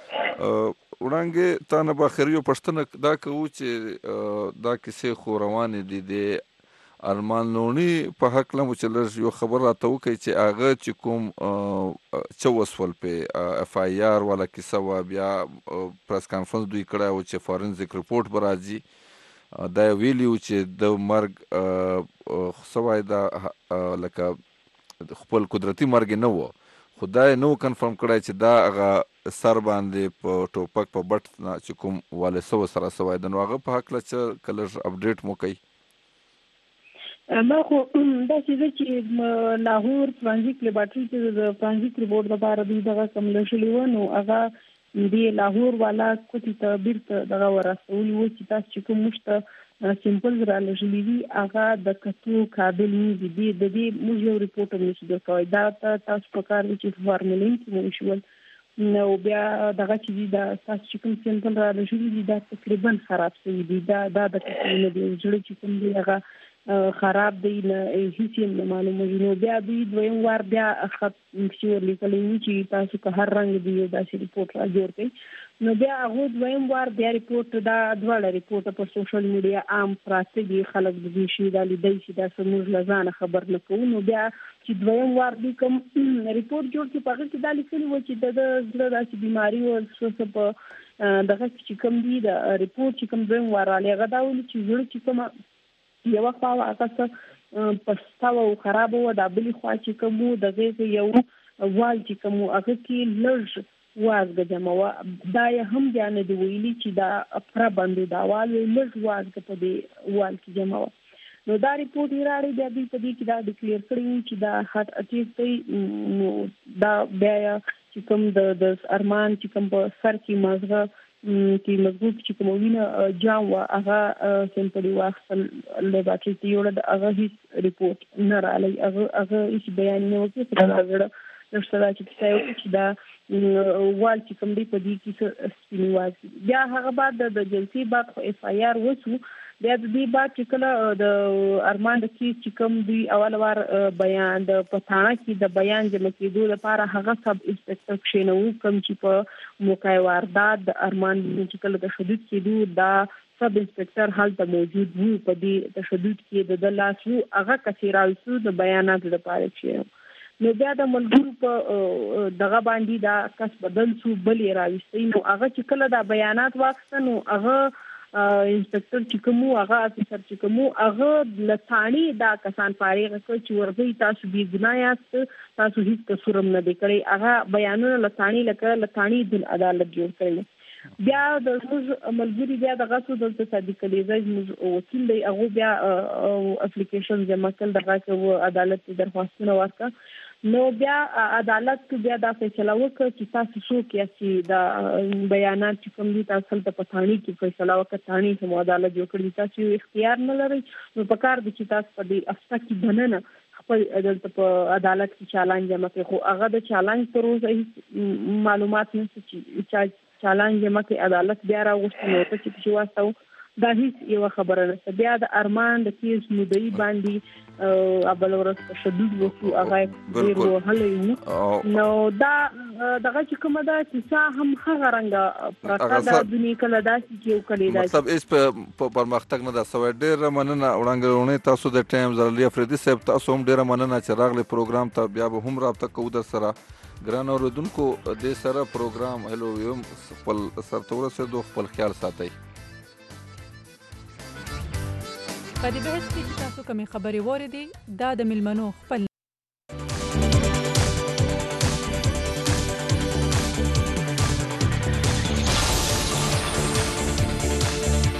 Speaker 6: وړاندې تا نه باخریو پښتنه دا کوو چې دا کیسه خو روانه دي د ارمان لونی په حق لمو چې لږ یو خبر راته وکړي چې هغه چې کوم څه وسول په اف آی آر ولا کیسه وا بیا پریس کانفرنس دوی کړه او چې فورنزیک ریپورت به راځي دا ویلیو چې د مرګ سوای دا لکه خپل قدرتي مرګ نه و خدای نو کنفرم کړی چې دا هغه سر باندې په ټوپک په بټ نه چې کوم والي سو سره سوای د نو هغه په حق لچ کلر اپډیټ مو کوي
Speaker 7: ما خو دا چې لاهور فرانزیک لیبارټری چې د فرانزیک ریپورت لپاره دوی دغه کوم لشلی و نو هغه دی لاهور والا کوټی ته بیرته دغه ورسولي و چې تاسو چې کوم مشته سیمپل را لشلی دي هغه د کتو قابل نه دي د دې موږ یو ریپورت نشو درکوي دا تاسو په کار چې فارمولین کې مو شول نو بیا دغه چې دا تاسو چې کوم سیمپل را لشلی دي دا تقریبا خراب شوی دي دا د کتو نه دی جوړ چې کوم دی هغه خراب دی نه هیڅ نه معلومه نو بیا دوی دویم وار بیا خط مشور لیکلی چې تاسو که هر رنګ دی دا سی ریپورت را جوړ کړئ نو بیا هغه دویم وار بیا ریپورت دا دواړه ریپورت په سوشل میډیا عام پراته دي خلک د دې شي دا لیدای شي دا سموږ لزانه خبر نه کوو نو بیا چې دویم وار دی کوم ریپورت جوړ چې په کې دا لیکلی و چې د زړه داسې بیماری او څه په دغه چې کوم دی دا ریپورت چې کوم دویم وار علی غدا ول چې زړه چې کوم یو وخت هغه پښتاو او خراب و د بلی خوا چې کوم د غیږ یو وال چې کوم هغه کې لږ وازګه جمع و دا هم ځان دی ویلي چې دا افرا باندې دا وال لږ وازګه په دې وال کې جمع و نو دا ریپورت یې راړي بیا دې په دې کې دا ډیکلیئر کړی چې دا هارت اټیک دی دا بیا چې کوم د ارمان چې کوم په سر کې مازغه چې مضبوط چې کومونه جام وا هغه سمپلی واخل لیبارټری ته یو د هغه هیڅ ریپورت نه رالی هغه هغه هیڅ بیان نه وکړي چې دا نشته چې څه چې دا وال چې کوم دی په دې کې سپینواز بیا هغه بعد د جلسې بعد اف آی آر وسو بیا د دې بعد چې کله د ارمان د کیس چې کوم دی اول وار بیان د پټانه کې د بیان جمع کېدو لپاره هغه سب انسپکټر کښینو کوم چې په موقع واردات د ارمان چې کله د تشدد کېدو دا سب انسپکټر هلته موجود وو په دې تشدد کې د لاسو هغه کثیرالسو د بیانات لپاره چې نو بیا د ملګرو په دغه باندې دا کس بدل شو بلې راوستي نو هغه چې کله دا بیانات واخیستل نو هغه انسپکټر چې کوم هغه افسر چې کوم هغه لثاني دا کسان فارغ کړ چې ورغی تاسو بي ګناه یاست تاسو هیڅ قصور نه دی کړی هغه بیانونه لثاني لکه لثاني د عدالت جوړ کړی بیا د موږ ملګری بیا د غاښو د صادق علیزاز موږ وکیل دی هغه بیا اپلیکیشن جمع کړل دغه کو عدالت ته درخواستونه ورکړه نو بیا عدالت کې بیا دا فیصله وکړه چې تاسو څوک یاست دا بیانات چې کوم دي تاسو ته په ثاني کې فیصله وکړه ثاني سم عدالت جوړ کړی تاسو اختیار نه لرئ نو په کار دي چې تاسو په دې افسا کې بننه خپل عدالت په عدالت کې چالان جمع کوي خو هغه د چالان پر اوسه معلومات نه چې چالان جمع کوي عدالت بیا راوښتي نو ته چې واسطو دا هیڅ یو خبره نه بیا د ارمان د کیس مدعي باندې ابل ورځ په شدید وکړو هغه ډیرو هلې نو دا دغه چې کومه دا چې هم هغه رنګه پرکا د دنیا کله داسې کې یو کلی دا
Speaker 6: مطلب اس په پرمختګ نه دا سوي ډیر مننه وړاندې تاسو د ټایم زرلی افریدي صاحب تاسو هم ډیر مننه چې راغلي پروګرام ته بیا به هم رابطه کوو در سره ګران اوریدونکو د سره پروګرام هلو یم خپل سرتور سره دوه خپل خیال ساتي
Speaker 17: په دې بحث کې چې تاسو کومې خبرې واردې دا د ملمنو خپل